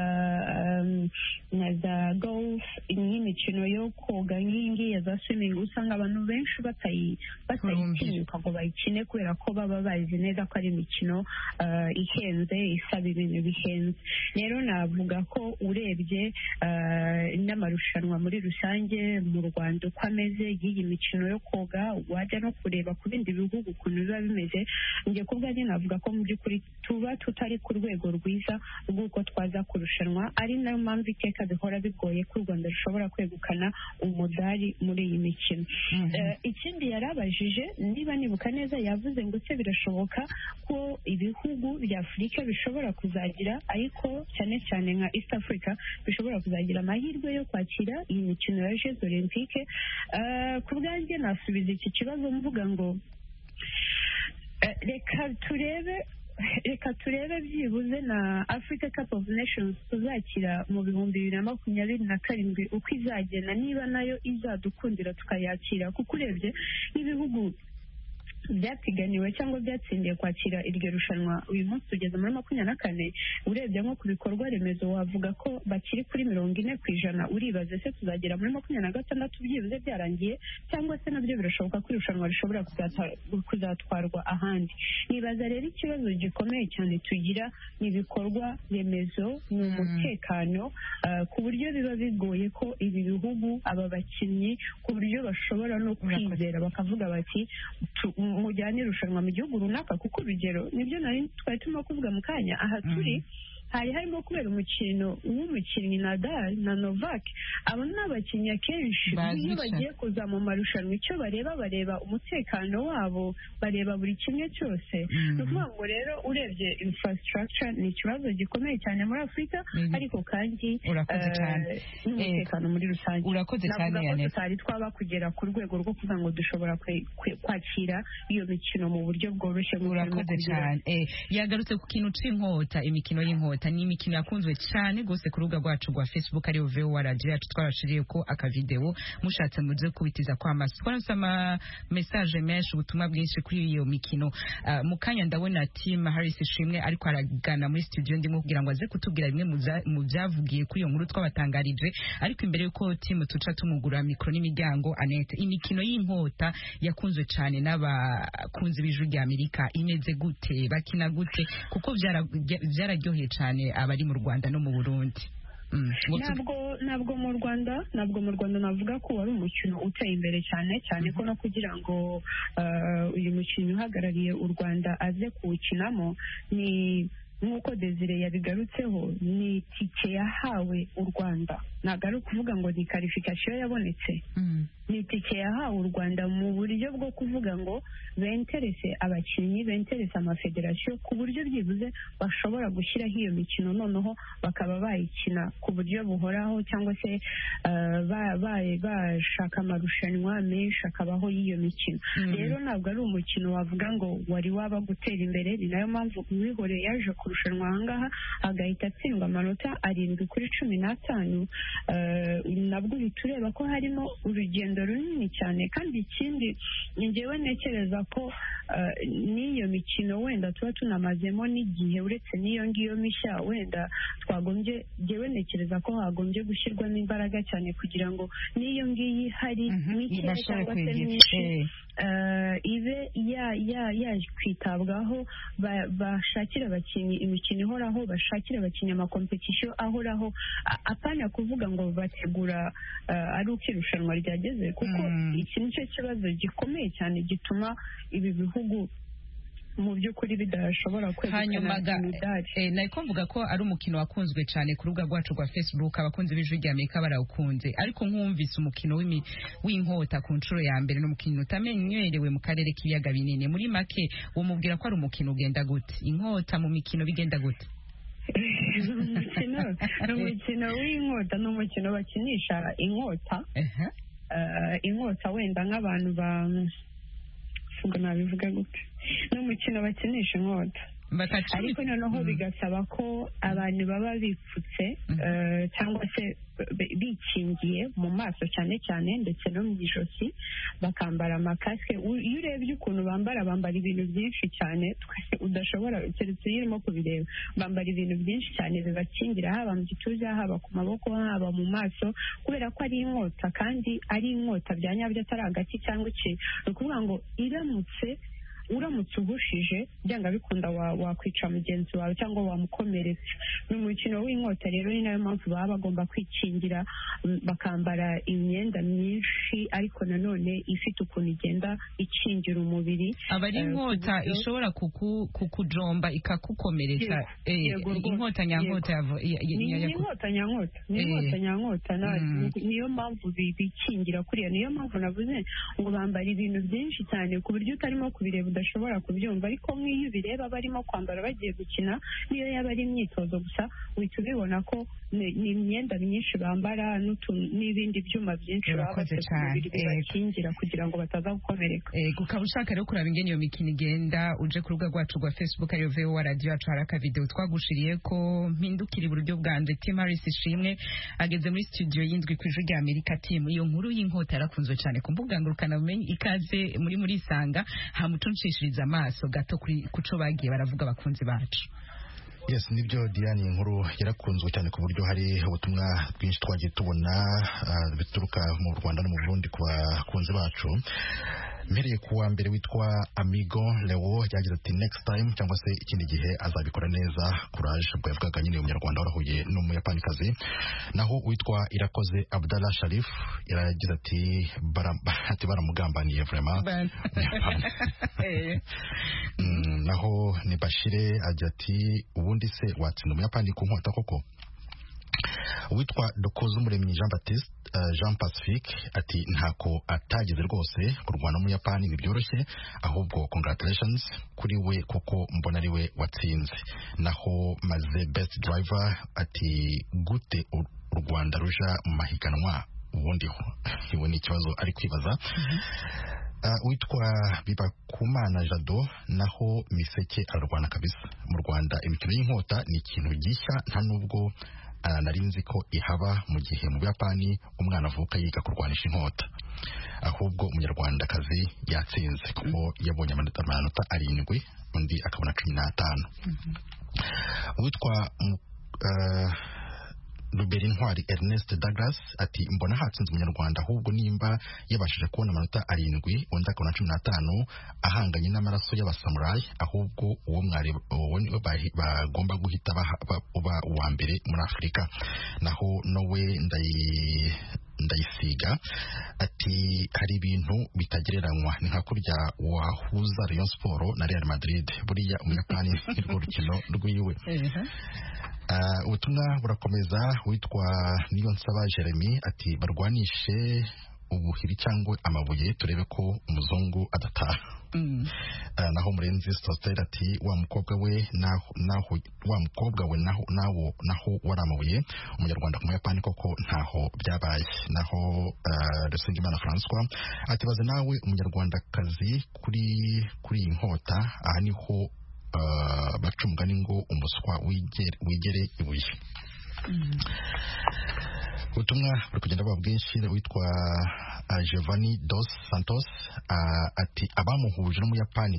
nka za golf, nk'imikino yo koga nk'ingiyi za swimming, usanga abantu benshi batayitinyuka ngo bayikine kubera ko baba bazi neza ko ari imikino ihenze, isaba ibintu bihenze. Rero navuga ko urebye n'amarushanwa muri rusange mu Rwanda uko ameze y'iyi mikino yo koga, wajya no kureba ku bindi bihugu ukuntu biba bimeze, njye ku bwanjye navuga ko mu by'ukuri tuba tutari ku rwego rwiza rw'uko twaza kurushanwa. Ari nayo mpamvu iteka bihora bigoye ko u Rwanda rushobora kwegukana umudari muri iyi mikino. Ikindi yarabajije, niba nibuka neza, yavuze ngo se birashoboka ko ibihugu bya Afurika bishobora kuzagira, ariko cyane cyane nka East Africa bishobora kuzagira amahirwe yo kwakira iyi mikino ya Jeux Olympique. Ku bwanjye nasubiza iki kibazo mvuga ngo reka turebe byibuze na Africa Cup of Nations tuzakira mu 2027 uko izagena, niba nayo izadukundira tukayakira, kuko urebye n'ibihugu byapiganiwe cyangwa byatsindiye kwakira iryo rushanwa uyu munsi tugeze muri 24, urebye nko ku bikorwa remezo wavuga ko bakiri kuri 40%. uribaze se tuzagera muri 26 byibuze byarangiye, cyangwa se nabyo birashoboka ko irushanwa rishobora kuzatwarwa ahandi. Nibaza rero ikibazo gikomeye cyane tugira ni ibikorwa remezo, ni umutekano, ku buryo biba bigoye ko ibi bihugu aba bakinnyi ku buryo bashobora no kwizera bakavuga bati mujyane irushanwa mu gihugu runaka, kuko urugero nibyo twari turimo kuvuga mu kanya aha turi, hari harimo kubera umukino w'umukinnyi Nadal na Novak. Abo ni abakinnyi akenshi iyo bagiye kuza mu marushanwa icyo bareba umutekano wabo, bareba buri kimwe cyose. Ni ukuvuga ngo rero urebye infrastructure ni ikibazo gikomeye cyane muri Afurika, ariko kandi n'umutekano muri rusange. Urakoze cyane Yannick. Tutari twaba kugera ku rwego rwo kuvuga ngo dushobora kwakira iyo mikino mu buryo bworoshye. Urakoze cyane. Yagarutse ku kintu c'inkota, imikino y'inkota ni imikino yakunzwe cyane gose ku rubuga rwacu rwa Facebook ariyo VOA Radio yacu, twabashiriye ko akavideo mushatse muze kubitiza kwa maso. Twarasoma message menshi, ubutumwa bwinshi kuri iyo mikino. Mu kanya ndabona Team Harris Shimwe ariko aragana muri studio ndimo kugira ngo aze kutubwira bimwe mu byavugiye kuri iyo nkuru twabatangarije, ariko imbere yuko Team tuca tumugura mikro n'imiryango, Annette, imikino y'inkota yakunzwe cyane n'abakunzi b'ijwi rya Amerika, imeze gute, bakina gute, kuko byararyoheye cyane abari mu Rwanda no mu Burundi. Ntabwo mu Rwanda navuga ko wari umukino uteye imbere cyane ko no kugira ngo uyu mukino uhagarariye u Rwanda aze kuwukinamo, ni nk'uko Desire yabigarutseho, ni tike yahawe u Rwanda, ntabwo ari ukuvuga ngo ni qualification yabonetse. Ni itike yahawe u Rwanda mu buryo bwo kuvuga ngo benterese abakinnyi, benterese amafederasiyo, ku buryo byibuze bashobora gushyiraho iyo mikino, noneho bakaba bayikina ku buryo buhoraho, cyangwa se bashaka amarushanwa menshi akabaho y'iyo mikino. Rero ntabwo ari umukino wavuga ngo wari waba gutera imbere. Ni nayo mpamvu Uwihoreye yaje kurushanwa ahangaha agahita atsindwa amanota 7-15. Nabwo uhita ureba ko harimo urugendo urugendo runini cyane. Kandi ikindi njyewe ntekereza ko n'iyo mikino wenda tuba tunamazemo n'igihe uretse n'iyo ngiyo mishya wenda twagombye, njyewe ntekereza ko hagombye gushyirwamo imbaraga cyane kugira ngo n'iyo ngiyo ihari mike cyangwa se myinshi ibe yakwitabwaho, bashakira abakinnyi imikino ihoraho, bashakira abakinnyi amakompetisiyo ahoraho, apana kuvuga ngo bategura ari uko irushanwa ryageze, kuko iki nicyo kibazo gikomeye cyane gituma ibi bihugu mu by'ukuri bidashobora kwegukana imidari. Nari mvuga ko ari umukino wakunzwe cyane ku rubuga rwacu rwa Facebook, abakunzi b'Ijwi ry'Amerika barawukunze, ariko nkumvise umukino w'inkota ku nshuro ya mbere n'umukino utamenyerewe mu karere k'ibiyaga binini. Muri make wumubwira ko ari umukino ugenda gute? Inkota mu mikino bigenda gute? Umukino w'inkota ni umukino bakinisha inkota, inkota wenda nk'abantu ngo nabivuga gute, ni umukino bakinisha inkota, ariko noneho bigasaba ko abantu baba bipfutse cyangwa se bikingiye mu maso cyane cyane ndetse no mu ijosi, bakambara amakasike. Iyo urebye ukuntu bambara ibintu byinshi cyane twese udashobora, keretse iyo urimo kubireba, bambara ibintu byinshi cyane bibakingira, haba mu gituza, haba ku maboko, haba mu maso, kubera ko ari inkota, kandi ari inkota bya nyabyo, atari agati cyangwa ikintu. Ni ukuvuga ngo uramutse uhushije byanga bikunda wakwica mugenzi wawe cyangwa wamukomeretsa. Ni umukino w'inkota rero, ni nayo mpamvu baba bagomba kwikingira, bakambara imyenda myinshi ariko nanone ifite ukuntu igenda ikingira umubiri. Aba ari inkota ishobora kukujomba ikakukomeretsa. Inkota nyankota ni inkota nyankota, niyo mpamvu bikingira kuriya. Niyo mpamvu navuze ngo bambara ibintu byinshi cyane ku buryo utarimo kubireba udashobora kubyumva, ariko nk'iyo ubireba barimo kwambara bagiye gukina, niyo yaba ari imyitozo gusa, uhita ubibona ko ni imyenda myinshi bambara n'ibindi byuma byinshi baba bafite ku mubiri bibakingira kugira ngo bataza gukomereka. Ukaba ushaka rero kuraba ingene iyo mikino igenda, uje ku rubuga rwacu rwa Facebook ariyo VOA Radio yacu, hari akavideo twagushiriye ko mpindukira iburyo bwanje. Tim Harris Ishimwe ageze muri studio y'indwi ku Ijwi ry'Amerika. Tim, iyo nkuru y'inkota yarakunzwe cyane ku mbuga ngurukanabumenyi, ikaze muri Sanga hamutunshishiriza amaso gato kuco bagiye baravuga abakunzi bacu. Yes, nibyo Diane, inkuru yarakunzwe cyane ku buryo hari ubutumwa bwinshi twagiye tubona bituruka mu Rwanda no mu Burundi ku bakunzi bacu. Mpereye kuwa mbere witwa Amigo Leo yagize ati next time cyangwa se ikindi gihe azabikora neza, courage. Ubwo yavugaga nyine umunyarwanda warahuye n'umuyapanikazi. Naho witwa Irakoze Abdallah Sharif yaragize ati baramugambaniye vraiment. Naho ni Bashire agira ati ubundi se watsinda umuyapani ku nkota koko? Witwa Dokoze Umuremyi Jean Pacifique ati ntako atagize rwose, kurwana n'umuyapani ntibyoroshye, ahubwo congratulations kuri we kuko mbona ari we watsinze. Naho Maze Best Driver ati gute u Rwanda ruja mu mahiganwa ubundi ho? Iwe ni ikibazo ari kwibaza. Witwa Bibakumana Jado naho Miseke ararwana kabisa. Mu Rwanda imikino y'inkota ni ikintu gishya, nta nubwo nari nzi ko ihaba, mu gihe mu Buyapani umwana avuka yiga kurwanisha inkota, ahubwo umunyarwandakazi yatsinze kuko yabonye amanota 7, undi akabona 15. Witwa Ruberi Ntwari Ernest Douglas ati mbona hatsinze umunyarwanda, ahubwo nimba yabashije kubona amanota 7 undi akabona 15 ahanganye n'amaraso y'abasamurai, ahubwo uwo mwari bagomba guhita uba uwa mbere muri Afurika. Naho nowe Ndayisiga ati hari ibintu bitagereranywa, ni nka kurya wahuza Rayon Sport na Real Madrid, buriya umuyapani nirwo rukino rwiwe. Ubutumwa burakomeza. Witwa Niyonsaba Jeremy ati barwanishe ubuhiri cyangwa amabuye turebe ko umuzungu adataha. Naho Murenzi Soster ati wa mukobwa we naho waramabuye umunyarwanda ku muyapani koko ntaho byabaye. Naho Rusengimana François ati baze nawe umunyarwandakazi kuri inkota, aha niho baca umugani ngo umuswa wigere ibuye. ubutumwa buri kugenda buba bwinshi. Witwa Giovanni dos Santos ati abamuhuje n'umuyapani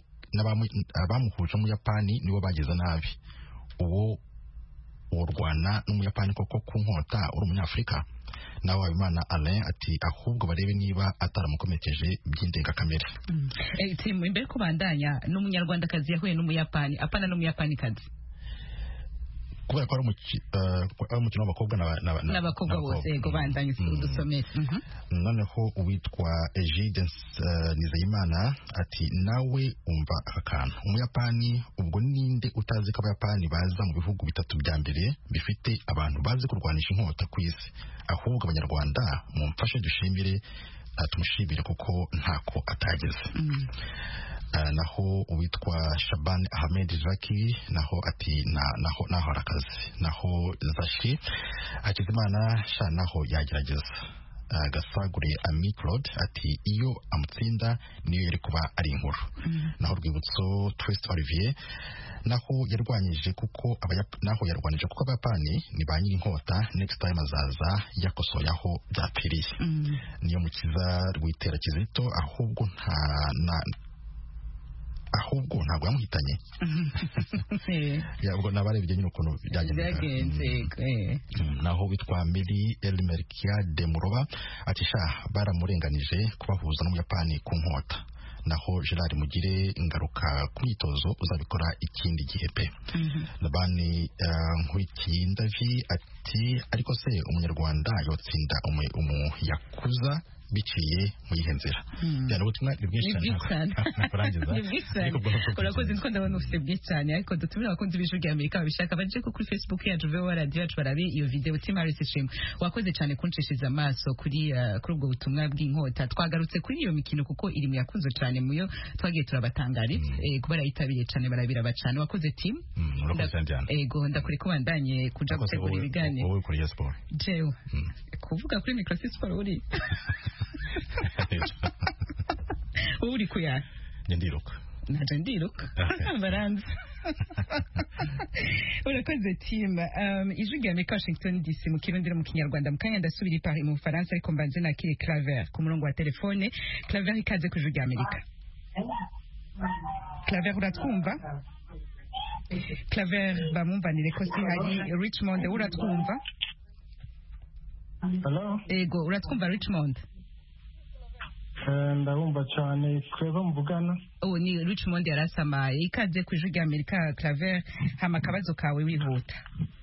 nibo bagize nabi. Uwo urwana n'umuyapani koko ku nkota uri umunyafurika. Nawe Habimana Alain ati ahubwo barebe niba ataramukomekeje by'indengakamere. Timu imbere ko bandanya n'umunyarwandakazi yahuye n'umuyapani apana n'umuyapanikazi, kubera ko ari umukino w'abakobwa n'abakobwa bose yego bandanye udusomere. Noneho uwitwa Egide Nizeyimana ati nawe umva aka kantu, umuyapani ubwo ninde utazi ko abayapani baza mu bihugu bitatu bya mbere bifite abantu bazi kurwanisha inkota ku isi? Ahubwo abanyarwanda mumfashe dushimire, tumushimire kuko ntako atageze. Naho uwitwa Shaban Ahmed Zaki naho ati naho arakazi. Naho Zashi Hakizimana sha naho yagerageza. Gasagure Ami Claude ati iyo amutsinda niyo yari kuba ari inkuru. Naho Rwibutso Twist Olivier naho yarwanyije kuko abayapani ni ba nyiri inkota, next time azaza yakosoye aho byapfiriye. Niyo Mukiza Rwitera Kizito ahubwo ntabwo yamuhitanye. Ubwo nabarebye nyine ukuntu byagenze. Naho witwa Meli Elmerkia de Muroba ati sha baramurenganije kubahuza n'umuyapani ku nkota. Naho Gerard Mugire ngaruka ku myitozo uzabikora ikindi gihe pe. Labani Nkurikindavi ati ariko se umunyarwanda yotsinda umuyakuza biciye mu yihe nzira? Byana ubutumwa ni bwinshi cyane nakurangiza. Urakoze niko ndabona ufite byinshi cyane, ariko dutumira abakunzi b'ijwi rya Amerika babishaka baje kuri Facebook yacu VOA Radio yacu barabe iyo video Timaris Shim. Wakoze cyane kunshishiriza amaso kuri ubwo butumwa bw'inkota. Twagarutse kuri iyo mikino kuko iri mu yakunze cyane muyo twagiye turabatangari kubera yitabiriye cyane barabira bacane. Wakoze team. Urakoze cyane. Ego ndakuri ko bandanye kuja gutegura ibiganiro. Wowe kuri sport. Jewe kuvuga kuri Microsoft Sport uri uri kuya ndiruka naje ndiruka baranze. Urakoze team. Ijwi rya Amerika Washington DC mu kirundi no mu kinyarwanda mu kanya ndasubira i Paris mu Faransa, ariko mbanze nakire Claver ku murongo wa telefone. Claver ikaze ku Ijwi rya Amerika. Claver uratwumva? Claver bamumvanire ko si hari Richmond uratwumva? Hello? Ego uratwumva Richmond? Ndabumva cyane. Twebwe mvugana. Ni Richmond yarasamaye. Ikaze ku Ijwi rya Amerika Claver, hama akabazo kawe wihuta.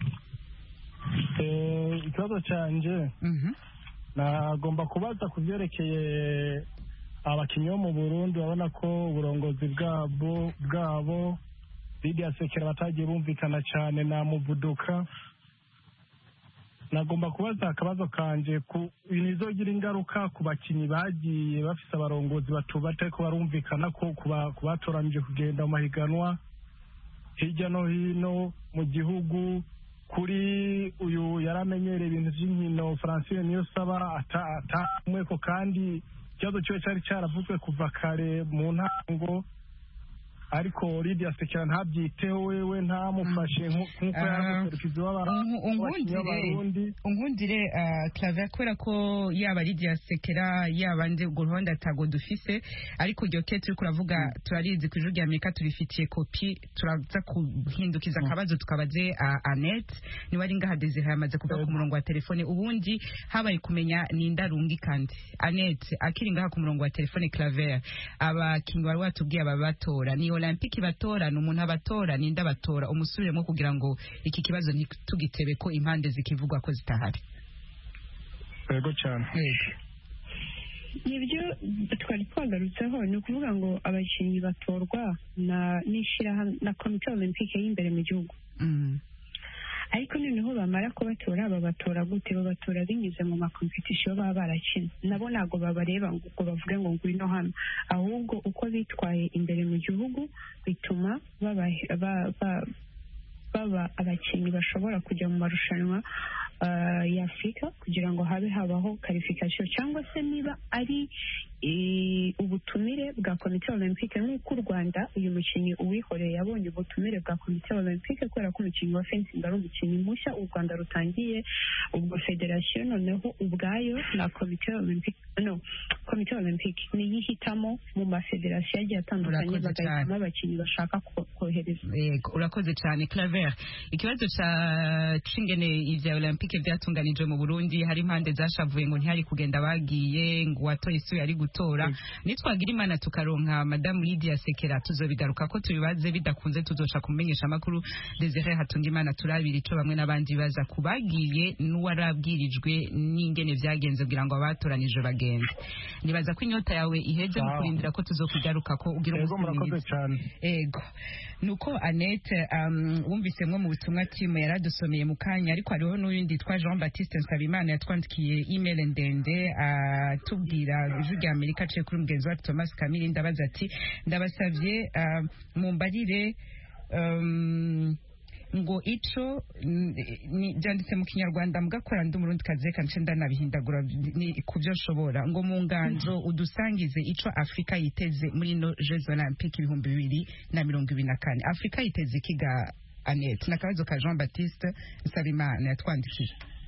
Ikibazo cyanje nagomba kubaza ku byerekeye abakinnyi bo mu Burundi. Babona ko uburongozi bwabo Lydia Sekera batagiye bumvikana cyane na Muvuduka. Nagomba kubaza akabazo kanje ku binizogira ingaruka ku bakinnyi bagiye bafise abarongozi batubate ko barumvikana ko kubatoranije kugenda mu mahiganwa hirya no hino mu gihugu. Kuri uyu yaramenyereye ibintu by'inkino Francine Niyonsaba atamwe ko, kandi ikibazo cyo cyari cyaravuzwe kuva kare mu ntango, ariko Lydia Sekera ntabyiteho, wewe ntamufashe nk'uko yaramuserukizi w'abarundi. Unkundire Claver, kubera ko yaba Lydia Sekera yaba ndi guhonda tago dufise, ariko iryo ke turi kuravuga turarizi ku Ijwi rya Amerika turifitiye kopi, turaza kuhindukiza akabazo tukabaze Annette niwe ari ngaha Desire yamaze kuva ku murongo wa telefone. Ubundi habaye kumenya nindarungi kandi Annette akiri ngaha ku murongo wa telefone. Claver, abakinyi bari watubwiye ababatora ni Olympique batora, n'umuntu abatora ninda batora, umusubiremo kugira ngo iki kibazo ntitugitebe ko impande zikivugwa ko zitahari. Yego cyane. Nibyo twari twagarutseho, ni ukuvuga ngo abakinnyi batorwa na komite olympique y'imbere mu gihugu. Ariko noneho bamara kubatora babatora gute? Babatora binyuze mu makompetisiyo baba barakina. Nabo ntabwo babareba ngo bavuge ngo ngwino hano, ahubwo uko bitwaye imbere mu gihugu bituma baba abakinnyi bashobora kujya mu marushanwa ya Afurika kugira ngo habaho qualification, cyangwa se niba ari ubutumire bwa komite olympique nk'uko u Rwanda uyu mukinnyi uwihoreye yabonye ubutumire bwa komite olympique kubera ko umukinnyi wa fencing ari umukinnyi mushya u Rwanda rutangiye, ubwo federation noneho ubwayo na komite olympique niyo ihitamo mu mafederasiyo agiye atandukanye bagahitamo abakinnyi bashaka kohereza. Urakoze cyane Claver. Ikibazo c'ingene ivya olympique vyatunganijwe mu Burundi hari impande zashavuye ngo ntihari kugenda bagiye ngo watoye isi yari gutora. Nitwagira Imana tukaronka Madame Lydia Sekera tuzobigaruka ko tubibaze, bidakunze tuzoca kumenyesha makuru Desire Hatungimana turabira ico bamwe n'abandi baza kubagiye n'uwarabwirijwe n'ingene vyagenze kugira ngo abatoranije bagende. Nibaza ko inyota yawe iheze mu kurindira ko tuzokugaruka ko ugira umukozi cyane. Ego nuko Annette wumvisemwe mu butumwa team yaradusomeye mu kanya, ariko hariho n'uwindi twa Jean Baptiste Nsabimana yatwandikiye email ndende tubwira ijwi rya Amerika cye kuri mugenzi wa Thomas Kamili, ndabaza ati ndabasavye mumbarire ngo ico byanditse mu Kinyarwanda mugakora ndi umurundi kaze kanje ndanabihindagura kubyo nshobora ngo mu nganzo udusangize ico Afrika yiteze muri no Jeux Olympiques 2024. Afrika yiteze ikiga Annette? Nakabazo ka Jean Baptiste Nsabimana yatwandikiye.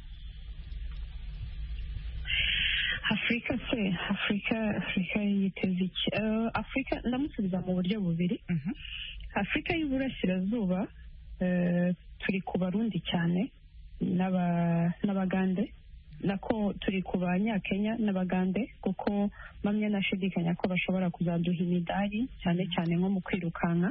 Afrika yiteze iki? Afrika ndamusubiza mu buryo bubiri. Afrika y'Uburasirazuba turi ku Barundi cyane n'Abagande, nako turi ku Banyakenya n'Abagande, kuko bamwe nashidikanya ko bashobora kuzaduha imidari cyane cyane nko mu kwirukanka.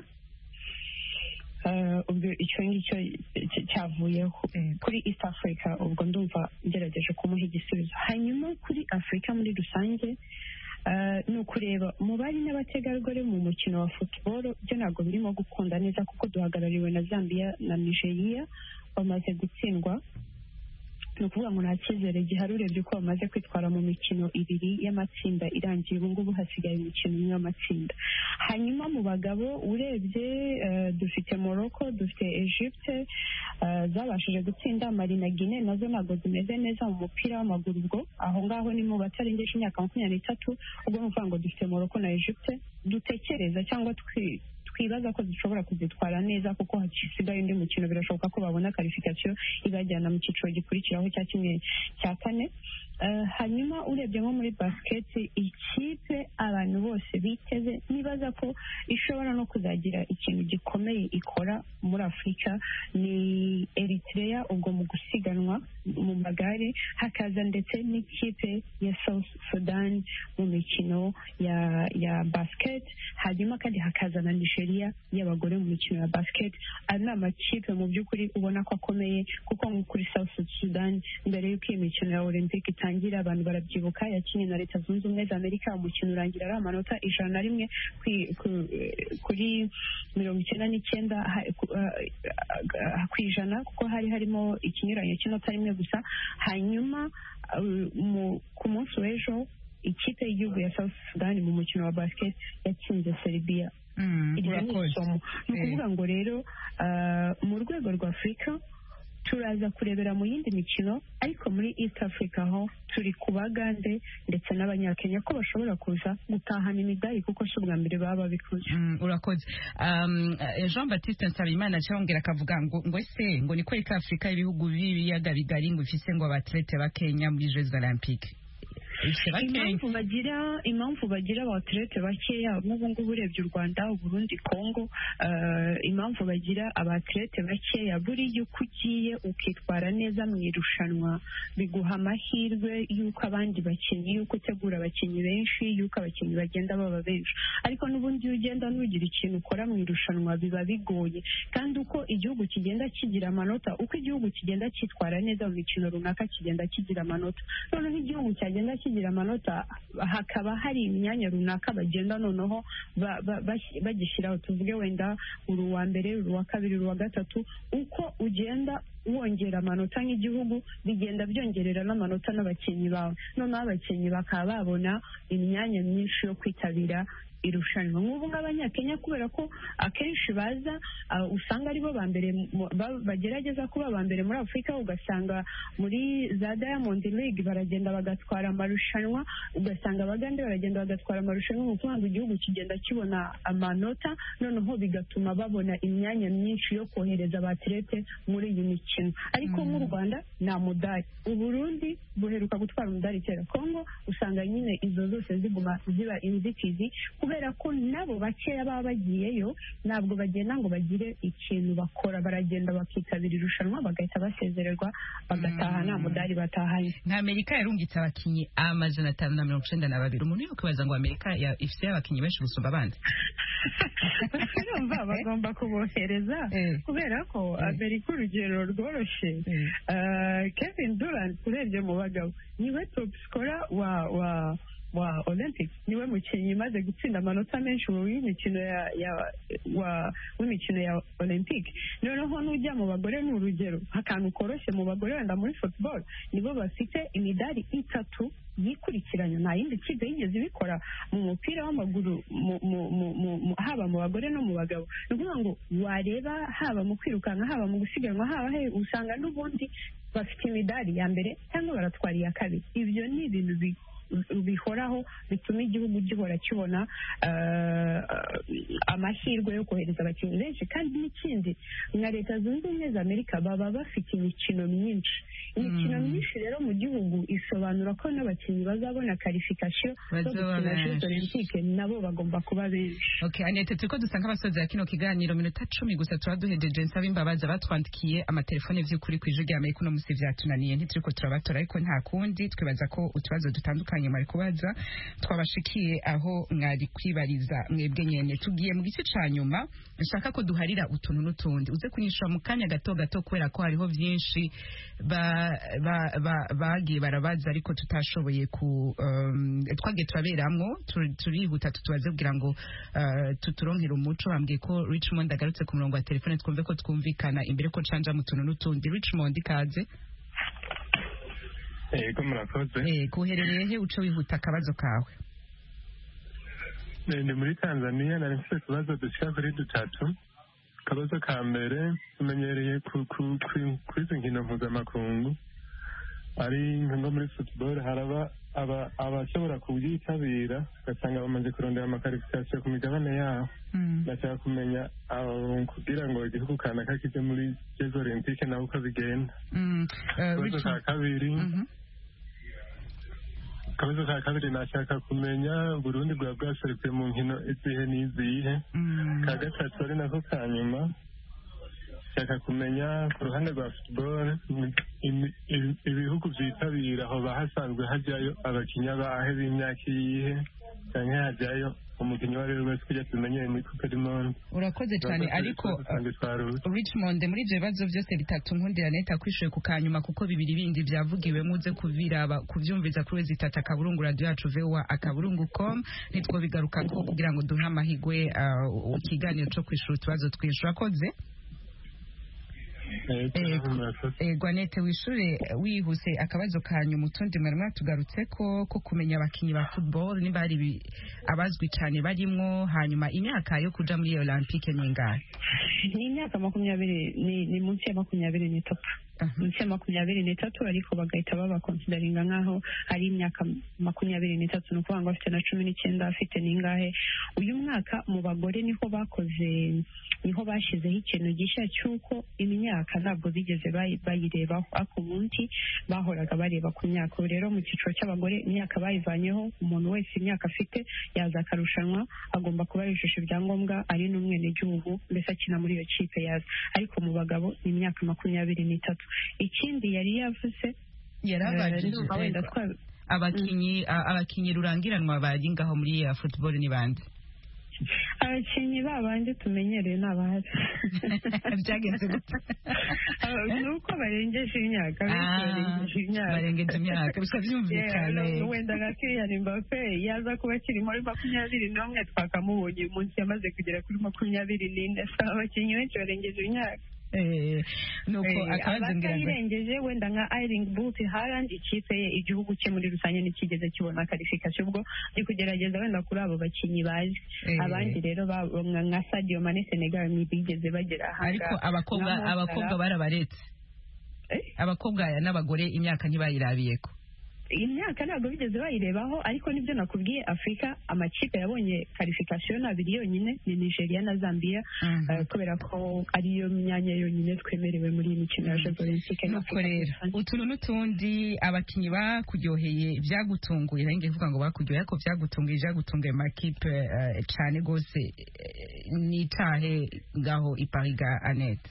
Ubwo icyo ngicyo cyavuyeho kuri East Africa, ubwo ndumva ngerageje kumuha igisubizo. Hanyuma kuri Afrika muri rusange ni ukureba mu bari n'abategarugori mu mukino wa football, byo ntabwo birimo gukunda neza kuko duhagarariwe na Zambia na Nigeria bamaze gutsindwa. Ni ukuvuga ngo nta cyizere gihari urebye uko bamaze kwitwara mu mikino ibiri y'amatsinda irangiye, ubu ngubu hasigaye imikino imwe y'amatsinda. Hanyuma mu bagabo urebye dufite Morocco, dufite Egypte zabashije gutsinda. Mali na Guinea nazo ntabwo zimeze neza mu mupira w'amaguru, ubwo aho ngaho ni mu batarengeje imyaka 23. ubwo ni ukuvuga ngo dufite Morocco na Egypte dutekereza cyangwa twibaza ko zishobora kuzitwara neza, kuko hasigaye undi mukino birashoboka ko babona qualification ibajyana mu cyiciro gikurikiraho cya kimwe cya kane. Hanyuma urebye nko muri basket, ikipe abantu bose biteze nibaza ko ishobora no kuzagira ikintu gikomeye ikora muri Afrika ni Eritrea, ubwo mu gusiganwa mu magare. Hakaza ndetse n'ikipe ya South Sudan mu mikino ya basket. Hanyuma kandi hakaza na Nigeria y'abagore mu mikino ya basket. Ari amakipe mu by'ukuri ubona ko akomeye, kuko nko kuri South Sudan mbere y'uko iyi mikino ya Olympic itangira, abantu barabyibuka, yakinnye na Leta Zunze Ubumwe za Amerika, umukino urangira ari amanota 101 kuri 99 kw'ijana, kuko hari harimo ikinyuranyo cy'inota rimwe gusa. Hanyuma ku munsi w'ejo ikipe y'igihugu ya South Sudan mu mukino wa basket yatsinze Serbia. Iryo ni isomo. Ni ukuvuga ngo rero mu rwego rwa Afurika turaza kurebera mu yindi mikino, ariko muri East Africa ho turi ku Bagande ndetse n'Abanyakenya ko bashobora kuza gutahana imidari, kuko si ubwa mbere baba babikoze. Urakoze. Jean Baptiste Nsabimana cyongera akavuga ngo ese ngo ni kweri ka Afrika ibihugu b'ibiyaga bigari ngo ifise ngo abatlete bakenya muri Jeux Olympiques? Impamvu bagira abatlete bakeya nk'ubu ngubu urebye u Rwanda, u Burundi, Congo, impamvu bagira abatlete bakeya, buriya uko ugiye ukitwara neza mu irushanwa biguha amahirwe y'uko abandi bakinnyi, y'uko utegura abakinnyi benshi, y'uko abakinnyi bagenda baba benshi. Ariko n'ubundi iyo ugenda nugira ikintu ukora mu irushanwa biba bigoye, kandi uko igihugu kigenda kigira amanota, uko igihugu kigenda cyitwara neza mu mikino runaka kigenda kigira amanota. Noneho igihugu cyagenda kigira amanota, hakaba hari imyanya runaka bagenda noneho bagishyiraho, tuvuge wenda uru wa mbere, uru wa kabiri, uru wa gatatu. Uko ugenda wongera amanota nk'igihugu bigenda byongerera n'amanota n'abakinnyi bawe noneho abakinnyi bakaba babona imyanya myinshi yo kwitabira irushanwa nk'ubu nk'abanyakenya kubera ko akenshi baza usanga aribo ba mbere bagerageza kuba ba mbere muri Afurika ugasanga muri za Diamond League baragenda bagatwara amarushanwa ugasanga abagande baragenda bagatwara amarushanwa mu kuvuga ngo igihugu kigenda kibona amanota noneho bigatuma babona imyanya myinshi yo kohereza abatlete muri iyi mikino ariko mu Rwanda nta mudari Uburundi buheruka gutwara umudari kera Kongo usanga nyine izo zose ziguma ziba inzitizi kubera ko nabo bakeya baba bagiyeyo ntabwo bagenda ngo bagire ikintu bakora baragenda bakitabira irushanwa bagahita basezererwa bagataha nta mudari batahanye nka Amerika yarungitse abakinnyi 592 umuntu yokubaza ngo Amerika ifite abakinnyi benshi gusumba abandi urumva bagomba kubohereza kubera ko Amerika urugero rworoshye Kevin Durant urebye mu bagabo niwe top scorer wa Olympics niwe mukinnyi maze gutsinda amanota menshi w'imikino w'imikino ya Olympic noneho n'ujya mu bagore ni urugero akantu koroshye mu bagore wenda muri football nibo bafite imidari 3 yikurikiranya nta yindi kipe yigeze ibikora mu mupira w'amaguru haba mu bagore no mu bagabo ni ukuvuga ngo wareba haba mu kwirukanka haba mu gusiganwa haba usanga n'ubundi bafite imidari ya mbere cyangwa baratwara iya kabiri ibyo ni ibintu bihoraho bituma igihugu gihora kibona amahirwe yo kohereza abakinnyi benshi kandi n'ikindi nka Leta Zunze Ubumwe za Amerika baba bafite imikino myinshi rero mu gihugu isobanura ko n'abakinnyi bazabona qualification zo gukina Jeux Olympiques nabo bagomba kuba benshi. Okay, Anete turiko dusanga abasozi ya kino kiganiro minota 10 gusa turaduhejeje nsaba imbabazi abatwandikiye amatelefone vy'ukuri kwijwi rya Amerika no musi vyatunaniye ntituriko turabatora ariko nta kundi twibaza ko utubazo dutandukanye mwari kubaza twabashikiye aho mwari kwibariza mwebwe nyene tugiye mu gice ca nyuma nshaka ko duharira utuntu n'utundi uze kunyishura mu kanya gato kubera ko hariho vyinshi bagiye barabaza ariko tutashoboye twagiye turaberamwo turihuta tutubaze kugira ngo tuturonkere umuco bambwiye ko Richmond agarutse ku murongo wa telefone twumve ko twumvikana imbere ko canja mu tuntu n'utundi Richmond ikaze Ego murakoze. Kuherereye he uco wihuta akabazo kawe? Ndi muri Tanzania nari mfite utubazo dushika kuri 3. Akabazo ka mbere tumenyereye kwizi nkino mpuzamakungu ari nko muri football haraba abashobora kubyitabira ugasanga bamaze kurondera amakarifikasiyo ku migabane yaho ndashaka kumenya kugira ngo igihugu kanaka kije muri Jeux Olympiques naho uko bigenda akabazo ka kabiri nashaka kumenya Burundi bwa bwaserukiye mu nkino izihe n'izihe ka gatatu ari nako ka nyuma nshaka kumenya ku ruhande rwa football ibihugu byitabira aho bahasanzwe hajyayo abakinnyi bahe b'imyaka iyihe cyangwa hajyayo umukinnyi wari wese kujya tumenyere muri Coupe du Monde. Urakoze cyane ariko Richmond muri ibyo bibazo byose bitatu nkundira neta kwishuye ku kanyuma kuko bibiri bindi byavugiwe muze kuviraba kuvyumviza kuri zitata akaburungu radio yacu VOA akaburungu.com nitwo bigaruka ko kugira ngo duhe amahigwe ikiganiro cyo kwishura utubazo twishura koze Gwanete wishure wihuse akabazo kanyu mutundi mwari mwatugarutse ko kumenya abakinyi ba football nimba ari abazwi cyane barimo hanyuma imyaka yo kuja muri Olympique n'ingahe ni imyaka 20 ni munsi ya 23 munsi ya 23 ariko bagahita baba consideringa nkaho ari imyaka 23 nukuvuga ngo afite na 19 afite ningahe uyu mwaka mu bagore niho bashizeho ikintu gishya cyuko imyaka ntabwo bigeze bayirebaho ako munsi bahoraga bareba ku myaka rero mu cyiciro cy'abagore imyaka bayivanyeho umuntu wese imyaka afite yaza akarushanwa agomba kuba yujuje ibyangombwa ari n'umwenegihugu mbese akina muri iyo kipe yaza ariko mu bagabo ni imyaka 23 ikindi yari yavuze yarabajije abakinyi rurangiranwa bari ngaho muri football ni bande abakinnyi babanje tumenyereye n'abazi byagenze gute nuko barengeje imyaka barengeje imyaka bisa byumvikana wenda nka Kylian Mbappe yaza kuba akiri muri 21 twakamubonye umunsi yamaze kugera kuri 24 abakinnyi benshi barengeje imyaka nuko abatayirengeje wenda nka Erling Braut Haaland ikipe igihugu cye muri rusange ntikigeze kibona qualification ubwo ni kugerageza wenda kuri abo bakinyi bazi abandi rero nka Sadio Mane Senegal ntibigeze bagera aha ariko abakobwa barabaretse abakobwa n'abagore imyaka ntibayirabiyeko imyaka ntabwo bigeze bayirebaho ariko nibyo nakubwiye Afrika amakipe yabonye qualification abiri yonyine ni Nigeria na Zambia kubera ko ariyo myanya yonyine twemerewe muri iyi mikino ya Jeux Olympiques nuko rero utuntu n'utundi abakinyi bakuryoheye byagutunguye nange kuvuga ngo bakuryoheye ko byagutunguye makipe cyane gose nitahe ngaho ipariga Annette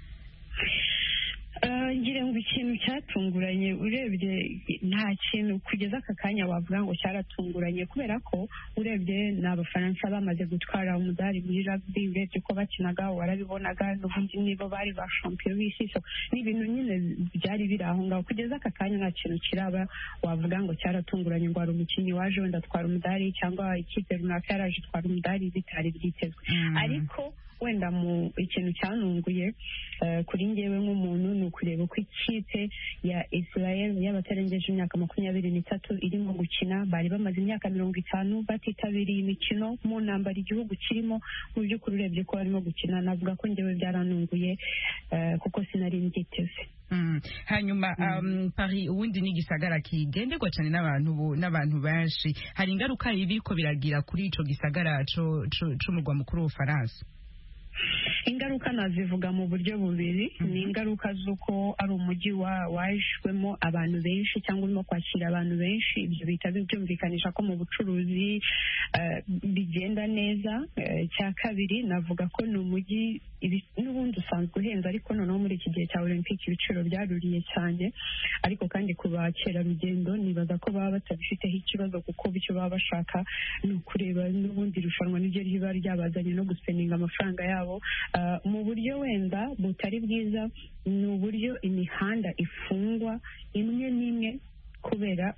ngira ngo ikintu cyatunguranye urebye nta kintu kugeza aka kanya wavuga ngo cyaratunguranye kubera ko urebye ni Abafaransa bamaze gutwara umudari muri rugby urebye ko bakinaga warabibonaga n'ubundi nibo bari ba champion b'isi ni ibintu nyine byari biri aho ngaho kugeza aka kanya nta kintu kiraba wavuga ngo cyaratunguranye ngo hari umukinnyi waje wenda atwara umudari cyangwa ikipe runaka yaraje itwara umudari bitari byitezwe ariko wenda mu ikintu cyanunguye kuri njyewe nk'umuntu ni ukureba uko ikipe ya Israel y'abatarengeje imyaka 23 irimo gukina bari bamaze imyaka 50 batitabiriye imikino mu ntambara igihugu kirimo mu by'ukuri urebye ko barimo gukina navuga ko njyewe byaranunguye kuko sinari mbyiteze hanyuma Paris ubundi ni gisagara kigenderwa cyane n'abantu benshi hari ingaruka ibiko biragira kuri ico gisagara c'umurwa mukuru w'Ufaransa ingaruka nazivuga mu buryo bubiri ni ingaruka z'uko ari umujyi wajwemo abantu benshi cyangwa urimo kwakira abantu benshi ibyo bihita byumvikanisha ko mu bucuruzi bigenda neza cya kabiri navuga ko ni umujyi n'ubundi usanzwe uhenze ariko noneho muri iki gihe cya Olympique ibiciro byaruriye cyane ariko kandi ku bakerarugendo nibaza ko baba batabifiteho ikibazo kuko bityo baba bashaka ni ukureba n'ubundi irushanwa niryo riba ryabazanye no guspendinga amafaranga yabo mu buryo wenda butari bwiza ni uburyo imihanda ifungwa imwe n'imwe kubera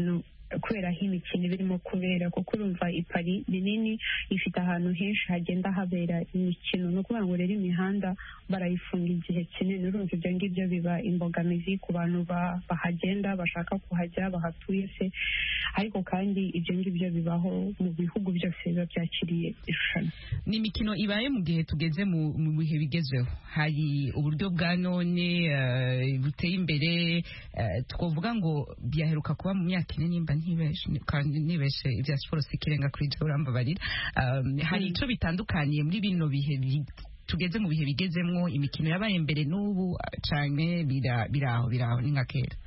aho imikino birimo kubera kuko urumva Paris ni nini ifite ahantu henshi hagenda habera imikino ni ukuvuga ngo rero imihanda barayifunga igihe kinini urumva ibyo ngibyo biba imbogamizi ku bantu bahagenda bashaka kuhajya bahatuye se ariko kandi ibyo ngibyo bibaho mu bihugu byose biba byakiriye irushanwa ni imikino ibaye mu gihe tugeze mu bihe bigezweho hari uburyo bwa none buteye imbere twavuga ngo byaheruka kuba mu myaka ine nimba ntibeshe ibya siporo sikirenga kuri jya urambabarira hari icyo bitandukanye muri bino bihe tugeze mu bihe bigezemwo imikino yabaye mbere n'ubu cyane biraho ni nka kera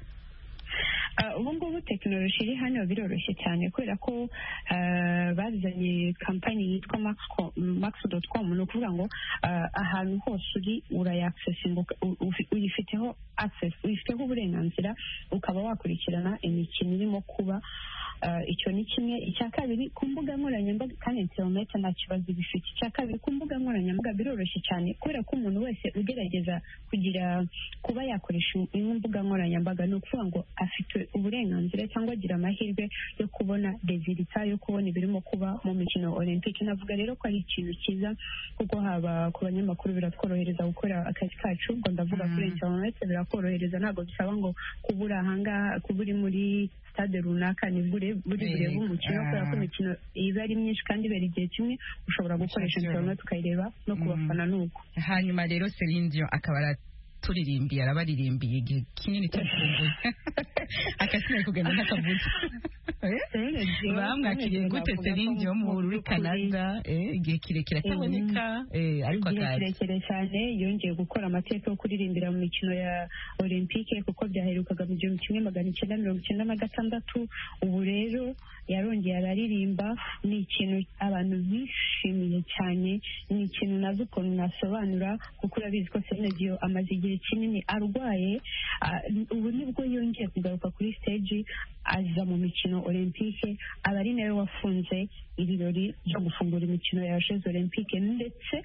ubu ngubu tekinoloji iri hano biroroshye cyane kubera ko bazanye kampani yitwa max.com ni ukuvuga ngo ahantu hose uri urayakisesinga uyifiteho access uyifiteho uburenganzira ukaba wakurikirana imikino irimo kuba icyo ni kimwe icya kabiri ku mbuga nkoranyambaga kandi internet nta kibazo bifite icya kabiri ku mbuga nkoranyambaga biroroshye cyane kubera ko umuntu wese ugerageza kuba yakoresha imbuga nkoranyambaga ni ukuvuga ngo afite uburenganzira cyangwa agira amahirwe yo kubona resulta yo kubona ibirimo kuba mu mikino Olympique navuga rero ko ari ikintu cyiza kuko haba ku banyamakuru biratworohereza gukora akazi kacu ngo ndavuga kuri internet birakorohereza ntabwo bisaba ngo kubura ahangaha kuba uri muri stade runaka ni buri burebe umukino kubera ko imikino iba ari myinshi kandi ibera igihe kimwe ushobora gukoresha internet ukayireba no ku bafana nuko hanyuma rero Celine Dion akaba turirimbiye arabaririmbiye igihe kinini cy'ukumbuye akasina kugenda n'akavuze bamwakiriye gute Celine Dion muri Canada igihe kirekire ataboneka ariko igihe kirekire cyane yongeye gukora amateka yo kuririmbira mu mikino ya Olympique kuko byaherukaga mu 1996 ubu rero yarongeye araririmba ni ikintu abantu bishimiye cyane ni ikintu nazo ukuntu nasobanura kuko urabizi ko Celine Dion amaze igihe kinini arwaye ubu nibwo yongeye kugaruka kuri stage aza mu mikino Olympique aba ari nawe wafunze ibirori byo gufungura imikino ya Jeux Olympique ndetse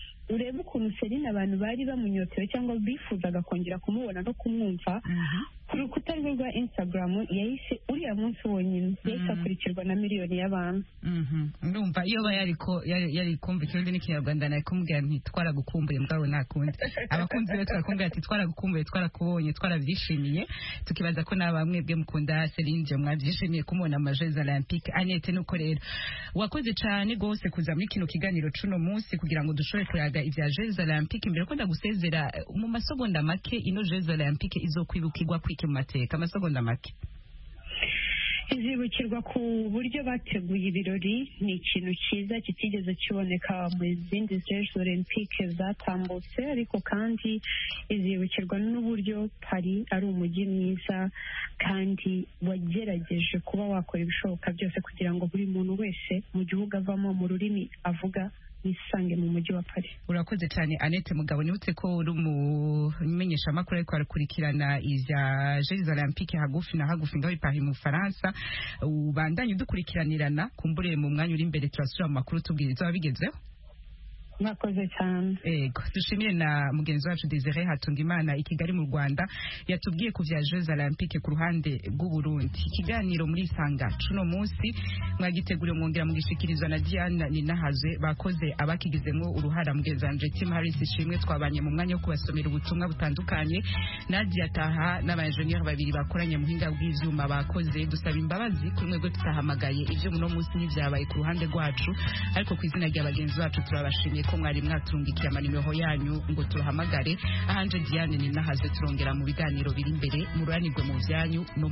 urebe ukuntu Celine abantu bari bamunyotewe cyangwa bifuzaga kongera kumubona no kumwumva ku rukuta rwe rwa Instagram yahise uriya munsi wonyine yahise akurikirwa na miliyoni y'abantu. Ndumva iyo yari kumva ikirundi n'ikinyarwanda nawe kumubwira nti twaragukumbuye mbwawe nakundi abakunzi be twarakumbwira ati twaragukumbuye twarakubonye twarabyishimiye tukibaza ko n'aba mwebwe mukunda Celine Dion mwabyishimiye kumubona mu Jeux Olympiques. Annette nuko rero wakoze cyane rwose kuza muri kino kiganiro cuno munsi kugira ngo dushobore kuyaga ibya Jeux Olympiques. Mbere ko ndagusezera mu masegonda make ino Jeux Olympiques izokwibukirwa kwiki mu mateka amasegonda make. Izibukirwa ku buryo bateguye ibirori, ni ikintu cyiza kitigeze kiboneka mu zindi Jeux Olympiques zatambutse, ariko kandi izibukirwa n'uburyo Paris ari umujyi mwiza kandi wagerageje kuba wakora ibishoboka byose kugira ngo buri muntu wese mu gihugu avamo mu rurimi avuga yisange mu mujyi wa Paris. Urakoze cyane Annette Mugabo, nibutse ko uri umumenyesha makuru ariko arakurikirana ivya Jeux Olympiques hagufi na hagufi ngaho i Paris mu Faransa. Ubandanye dukurikiranirana kumbure mu mwanya uri imbere turasubira mu makuru tubwiriza abigezeho. Mwakoze cyane. Ego dushimiye na mugenzi wacu Desire Hatungimana i Kigali mu Rwanda yatubwiye ku vya Jeux Olympiques ku ruhande rw'u Burundi. Ikiganiro muri Sanga cuno munsi mwagiteguriye mwongera mugishikirizwa na Diane Ninahazwe, bakoze abakigizemo uruhara mugenzi wanje Tim Harris ishimwe twabanye mu mwanya wo kubasomera ubutumwa butandukanye. Nadia Taha n'abaengineer babiri bakoranye mu hinga bw'ivyuma bakoze. Dusaba imbabazi kuri mwebwe tutahamagaye ivyo muno munsi n'ivyabaye ku ruhande rwacu, ariko ku izina ry'abagenzi bacu turabashimiye ko mwari mwaturungikiye amanimero yanyu ngo turahamagare. Ahanje Diane Ninahazwe turongera mu biganiro biri imbere mururanirwe mu vyanyu no